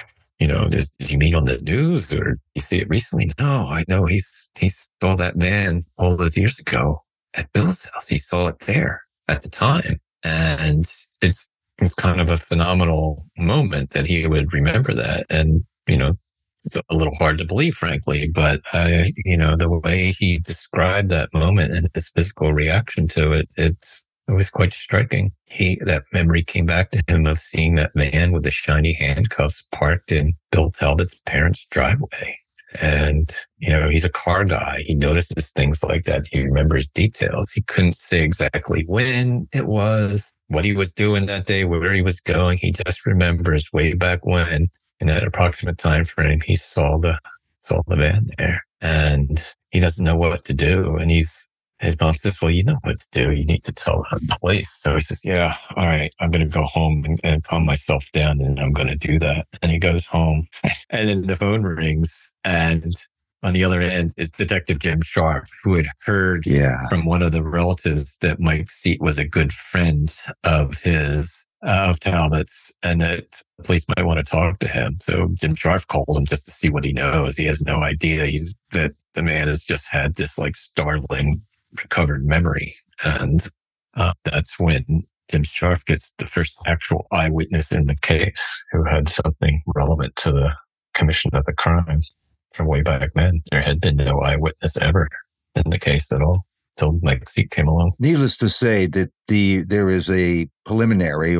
did you meet on the news, or you see it recently? No, I know he saw that man all those years ago at Bill's house. He saw it there at the time. And it's kind of a phenomenal moment that he would remember that. And, it's a little hard to believe, frankly, but, the way he described that moment and his physical reaction to it, it was quite striking. That memory came back to him of seeing that man with the shiny handcuffs parked in Bill Talbot's parents' driveway. And, he's a car guy. He notices things like that. He remembers details. He couldn't say exactly when it was, what he was doing that day, where he was going. He just remembers way back when, in that approximate time frame, he saw the man there. And he doesn't know what to do. And his mom says, "Well, you know what to do. You need to tell the police." So he says, "Yeah, all right, I'm going to go home and calm myself down, and I'm going to do that." And he goes home, and then the phone rings, and on the other end is Detective Jim Sharp, who had heard from one of the relatives that Mike Seat was a good friend of his, of Talbot's, and that the police might want to talk to him. So Jim Sharp calls him just to see what he knows. He has no idea that the man has just had this startling recovered memory. And that's when Jim Sharp gets the first actual eyewitness in the case who had something relevant to the commission of the crime from way back then. There had been no eyewitness ever in the case at all until Mike Seat came along. Needless to say that there is a preliminary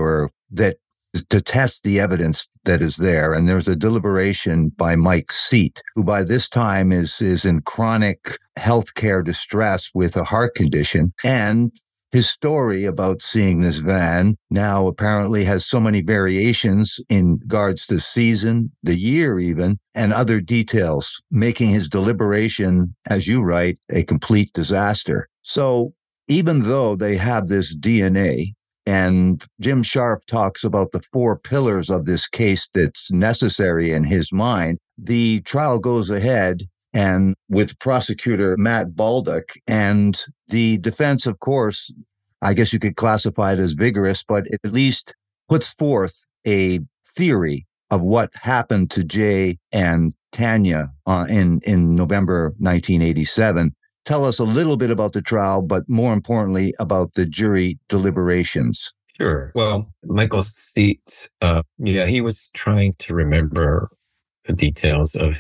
to test the evidence that is there. And there's a deliberation by Mike Seat, who by this time is in chronic healthcare distress with a heart condition. And his story about seeing this van now apparently has so many variations in regards to season, the year even, and other details, making his deliberation, as you write, a complete disaster. So even though they have this DNA, and Jim Sharp talks about the 4 pillars of this case that's necessary in his mind, the trial goes ahead, and with prosecutor Matt Baldock, and the defense, of course, I guess you could classify it as vigorous, but it at least puts forth a theory of what happened to Jay and Tanya in November 1987. Tell us a little bit about the trial, but more importantly, about the jury deliberations. Sure. Well, Michael Seat, he was trying to remember the details of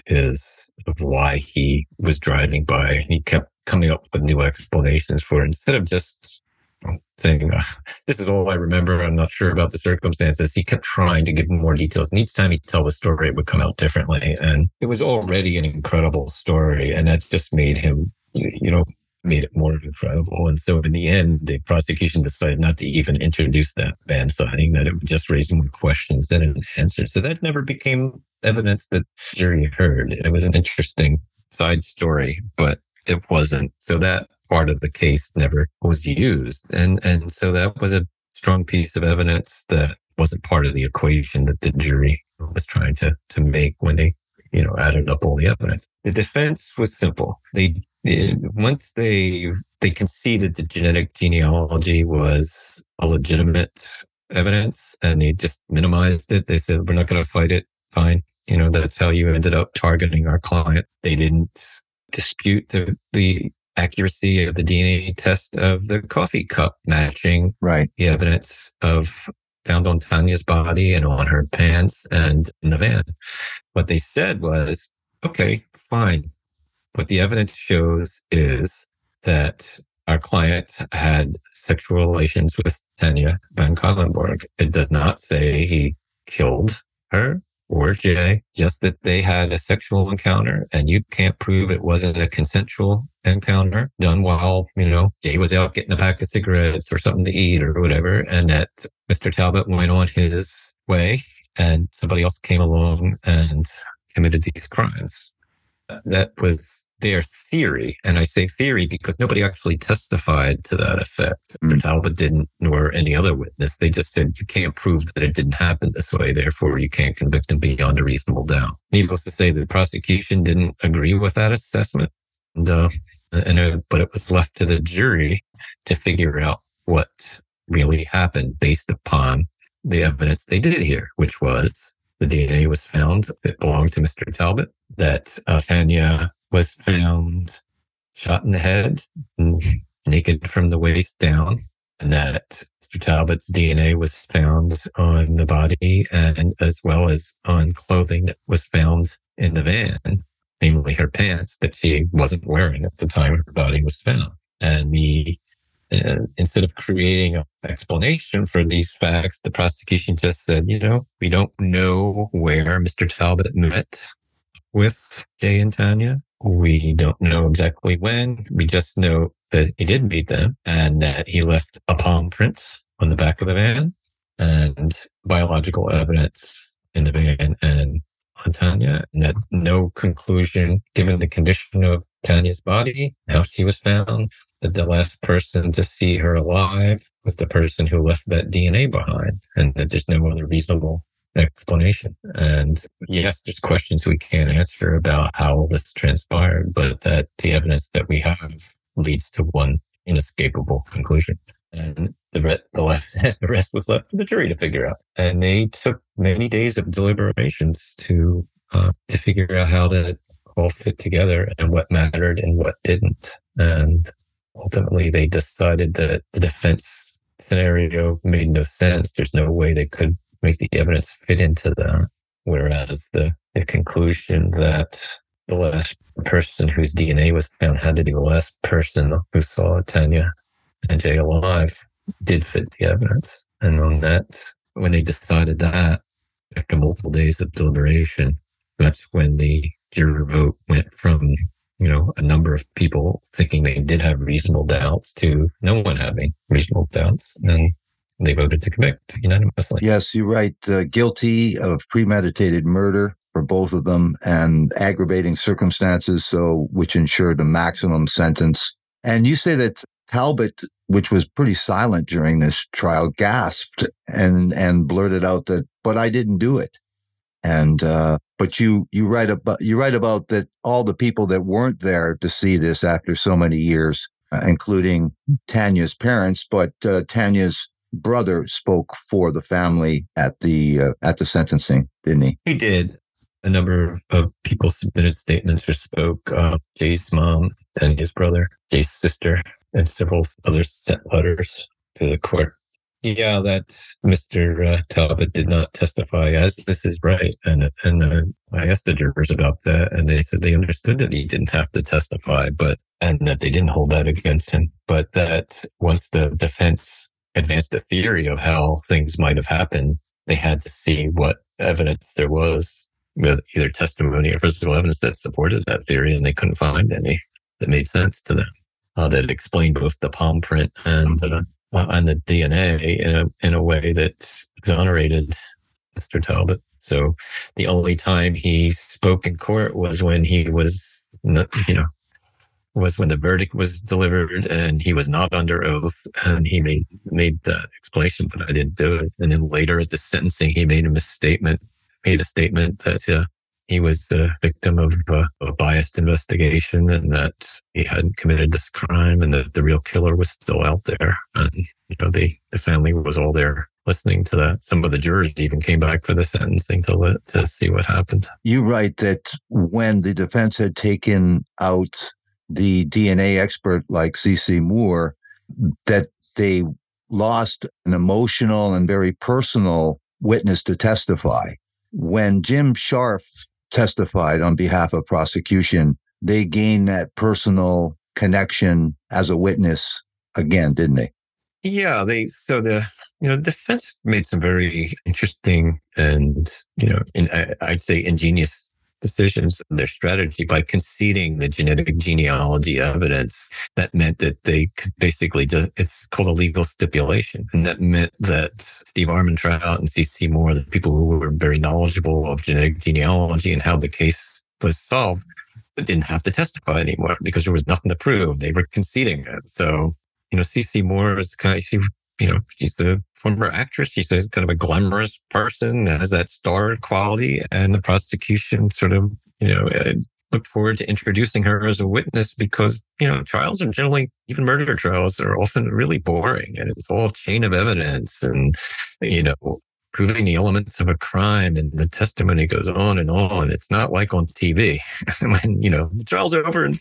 why he was driving by. And he kept coming up with new explanations for it. Instead of just saying, "This is all I remember, I'm not sure about the circumstances," he kept trying to give more details. And each time he'd tell the story, it would come out differently. And it was already an incredible story. And that just made him, made it more incredible. And so in the end, the prosecution decided not to even introduce that van sighting, that it would just raise more questions than an answer. So that never became evidence that the jury heard. It was an interesting side story, but it wasn't. So that part of the case never was used. And so that was a strong piece of evidence that wasn't part of the equation that the jury was trying to make when they, added up all the evidence. The defense was simple. Once they conceded the genetic genealogy was a legitimate evidence, and they just minimized it. They said, "We're not going to fight it. Fine. That's how you ended up targeting our client." They didn't dispute the accuracy of the DNA test of the coffee cup matching the evidence found on Tanya's body and on her pants and in the van. What they said was, "Okay, fine. What the evidence shows is that our client had sexual relations with Tanya Van Cuylenborg. It does not say he killed her or Jay, just that they had a sexual encounter, and you can't prove it wasn't a consensual encounter done while, Jay was out getting a pack of cigarettes or something to eat or whatever, and that Mr. Talbot went on his way and somebody else came along and committed these crimes. That was their theory. And I say theory because nobody actually testified to that effect. Mr. Talbot didn't, nor any other witness. They just said, you can't prove that it didn't happen this way. Therefore, you can't convict him beyond a reasonable doubt. Needless to say, the prosecution didn't agree with that assessment. But it was left to the jury to figure out what really happened based upon the evidence they did hear, which was the DNA was found. It belonged to Mr. Talbot. That Tanya was found shot in the head, naked from the waist down, and that Mr. Talbot's DNA was found on the body and as well as on clothing that was found in the van, namely her pants that she wasn't wearing at the time her body was found. And instead of creating an explanation for these facts, the prosecution just said, we don't know where Mr. Talbot met with Jay and Tanya. We don't know exactly when. We just know that he did meet them and that he left a palm print on the back of the van and biological evidence in the van and on Tanya, and that no conclusion, given the condition of Tanya's body, how she was found, that the last person to see her alive was the person who left that DNA behind, and that there's no other reasonable explanation. And yes, there's questions we can't answer about how this transpired, but that the evidence that we have leads to one inescapable conclusion. And the rest was left for the jury to figure out. And they took many days of deliberations to figure out how that all fit together and what mattered and what didn't. And ultimately, they decided that the defense scenario made no sense. There's no way they could make the evidence fit into that. Whereas the conclusion that the last person whose DNA was found had to be the last person who saw Tanya and Jay alive did fit the evidence. And on that, when they decided that, after multiple days of deliberation, that's when the jury vote went from a number of people thinking they did have reasonable doubts to no one having reasonable doubts. And they voted to convict unanimously. Yes, you're right. Guilty of premeditated murder for both of them and aggravating circumstances, which ensured a maximum sentence. And you say that Talbot, which was pretty silent during this trial, gasped and blurted out that, "But I didn't do it." And but you write about that all the people that weren't there to see this after so many years, including Tanya's parents, but Tanya's brother spoke for the family at the sentencing, didn't he? He did. A number of people submitted statements or spoke. Jay's mom, Tanya's brother, Jay's sister, and several others sent letters to the court. Yeah, that Mr. Talbot did not testify as this is right. And I asked the jurors about that, and they said they understood that he didn't have to testify, and that they didn't hold that against him. But that once the defense advanced a theory of how things might have happened, they had to see what evidence there was, with either testimony or physical evidence that supported that theory, and they couldn't find any that made sense to them, that explained both the palm print and the DNA in a way that exonerated Mr. Talbot. So the only time he spoke in court was when he was, was when the verdict was delivered and he was not under oath, and he made that explanation, but I didn't do it. And then later at the sentencing, he made a statement that he was the victim of a biased investigation and that he hadn't committed this crime and that the real killer was still out there. And, the family was all there listening to that. Some of the jurors even came back for the sentencing to see what happened. You write that when the defense had taken out the DNA expert like C.C. Moore, that they lost an emotional and very personal witness to testify. When Jim Scharf testified on behalf of prosecution, they gained that personal connection as a witness again, didn't they? Yeah, the defense made some very interesting and, I'd say ingenious decisions and their strategy by conceding the genetic genealogy evidence. That meant that they could basically it's called a legal stipulation. And that meant that Steve Armentrout and C.C. Moore, the people who were very knowledgeable of genetic genealogy and how the case was solved, didn't have to testify anymore because there was nothing to prove. They were conceding it. So, C.C. Moore is she's a former actress. She's kind of a glamorous person, has that star quality. And the prosecution sort of, looked forward to introducing her as a witness because, trials are generally, even murder trials are often really boring. And it's all chain of evidence and, proving the elements of a crime, and the testimony goes on and on. It's not like on TV. When, the trials are over and,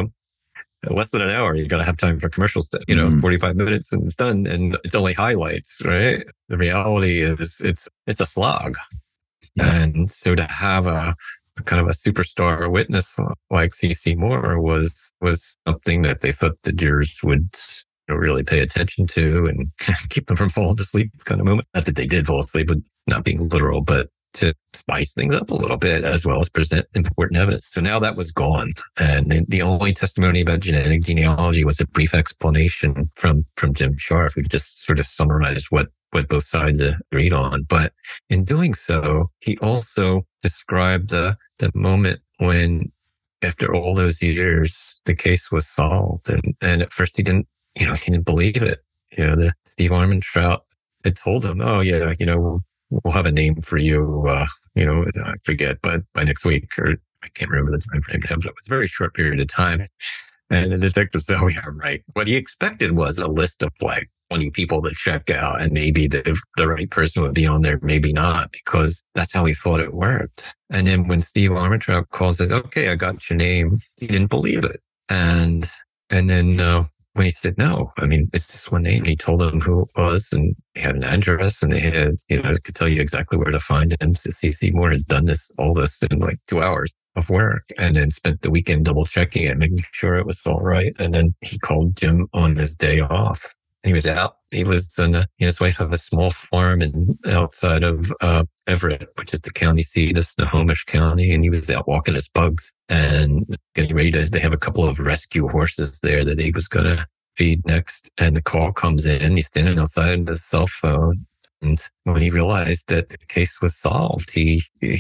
less than an hour, you got to have time for commercials, 45 minutes and it's done. And it's only highlights, right? The reality is it's a slog. Yeah. And so to have a kind of a superstar witness like C.C. Moore was something that they thought the jurors would really pay attention to and keep them from falling asleep kind of moment. Not that they did fall asleep, but not being literal, but to spice things up a little bit as well as present important evidence. So now that was gone. And the only testimony about genetic genealogy was a brief explanation from Jim Scharf, who just sort of summarized what both sides agreed on. But in doing so, he also described the moment when, after all those years, the case was solved. And at first he didn't believe it. The Steve Armentrout had told him, "Oh yeah, we'll have a name for you, I forget, but by next week," or I can't remember the time frame now, but it was a very short period of time. And the detective said, "Oh, yeah, right." What he expected was a list of 20 people to check out, and maybe the right person would be on there, maybe not, because that's how he thought it worked. And then when Steve Armentrout calls and says, "Okay, I got your name," he didn't believe it. And then when he said, "No, it's just one name," he told them who it was, and they had an address, and they had, could tell you exactly where to find him. So C.C. Moore had done all this in 2 hours of work, and then spent the weekend double checking it, making sure it was all right. And then he called Jim on his day off. He was out. He lives his wife have a small farm outside of Everett, which is the county seat of Snohomish County. And he was out walking his pugs and getting ready they have a couple of rescue horses there that he was going to feed next. And the call comes in. He's standing outside the cell phone. And when he realized that the case was solved, he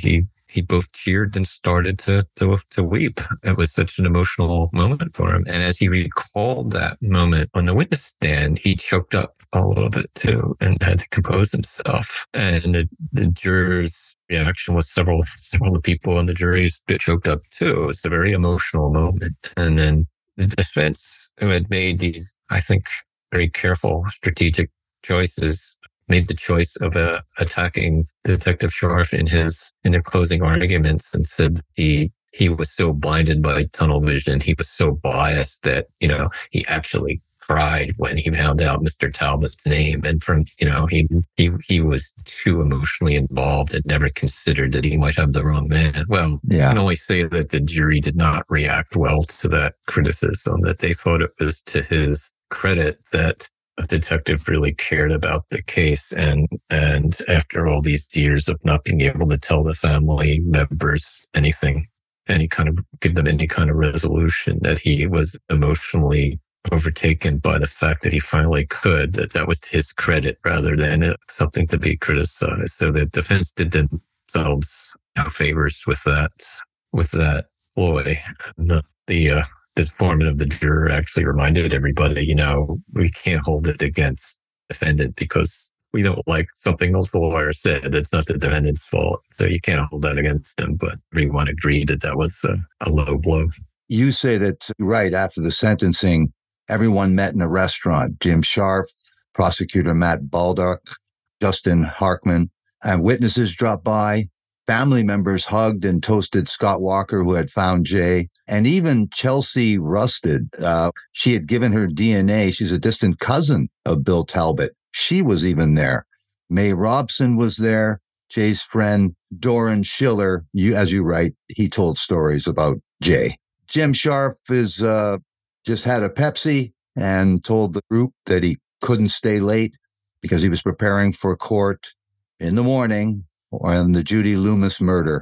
both cheered and started to weep. It was such an emotional moment for him. And as he recalled that moment on the witness stand, he choked up a little bit too and had to compose himself. And the jurors' reaction was several of the people on the jury choked up too. It was a very emotional moment. And then the defense, who had made these, I think, very careful strategic choices, made the choice of attacking Detective Scharf in their closing arguments, and said he was so blinded by tunnel vision, he was so biased that, he actually cried when he found out Mr. Talbot's name. And he was too emotionally involved and never considered that he might have the wrong man. Well, yeah. I can only say that the jury did not react well to that criticism, that they thought it was to his credit that a detective really cared about the case. And after all these years of not being able to tell the family members anything, give them any kind of resolution, that he was emotionally overtaken by the fact that he finally could, that was to his credit rather than something to be criticized. So the defense did themselves no favors with that ploy. And the foreman of the juror actually reminded everybody, we can't hold it against defendant because we don't like something else the lawyer said. It's not the defendant's fault. So you can't hold that against them. But everyone agreed that was a low blow. You say that right after the sentencing, everyone met in a restaurant. Jim Scharf, prosecutor Matt Baldock, Justin Harkman, and witnesses dropped by. Family members hugged and toasted Scott Walker, who had found Jay, and even Chelsea Rusted. She had given her DNA. She's a distant cousin of Bill Talbot. She was even there. May Robson was there. Jay's friend, Doran Schiller, as you write, he told stories about Jay. Jim Scharf just had a Pepsi and told the group that he couldn't stay late because he was preparing for court in the morning on the Judy Loomis murder.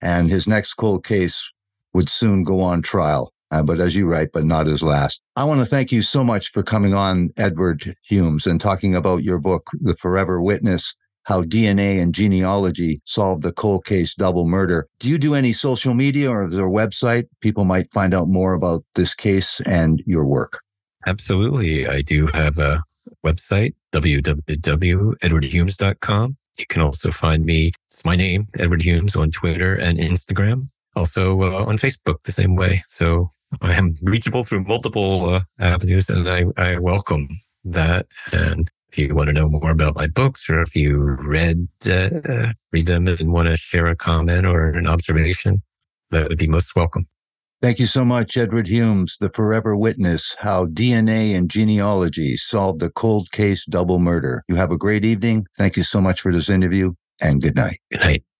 and his next cold case would soon go on trial. But as you write, but not his last. I want to thank you so much for coming on, Edward Humes, and talking about your book, The Forever Witness, How DNA and Genealogy Solved the Cold Case Double Murder. Do you do any social media, or is there a website people might find out more about this case and your work? Absolutely. I do have a website, www.edwardhumes.com. You can also find me, it's my name, Edward Humes, on Twitter and Instagram. Also on Facebook the same way. So I am reachable through multiple avenues, and I welcome that. And if you want to know more about my books, or if you read them and want to share a comment or an observation, that would be most welcome. Thank you so much, Edward Humes, The Forever Witness, How DNA and Genealogy Solved the Cold Case Double Murder. You have a great evening. Thank you so much for this interview, and good night. Good night.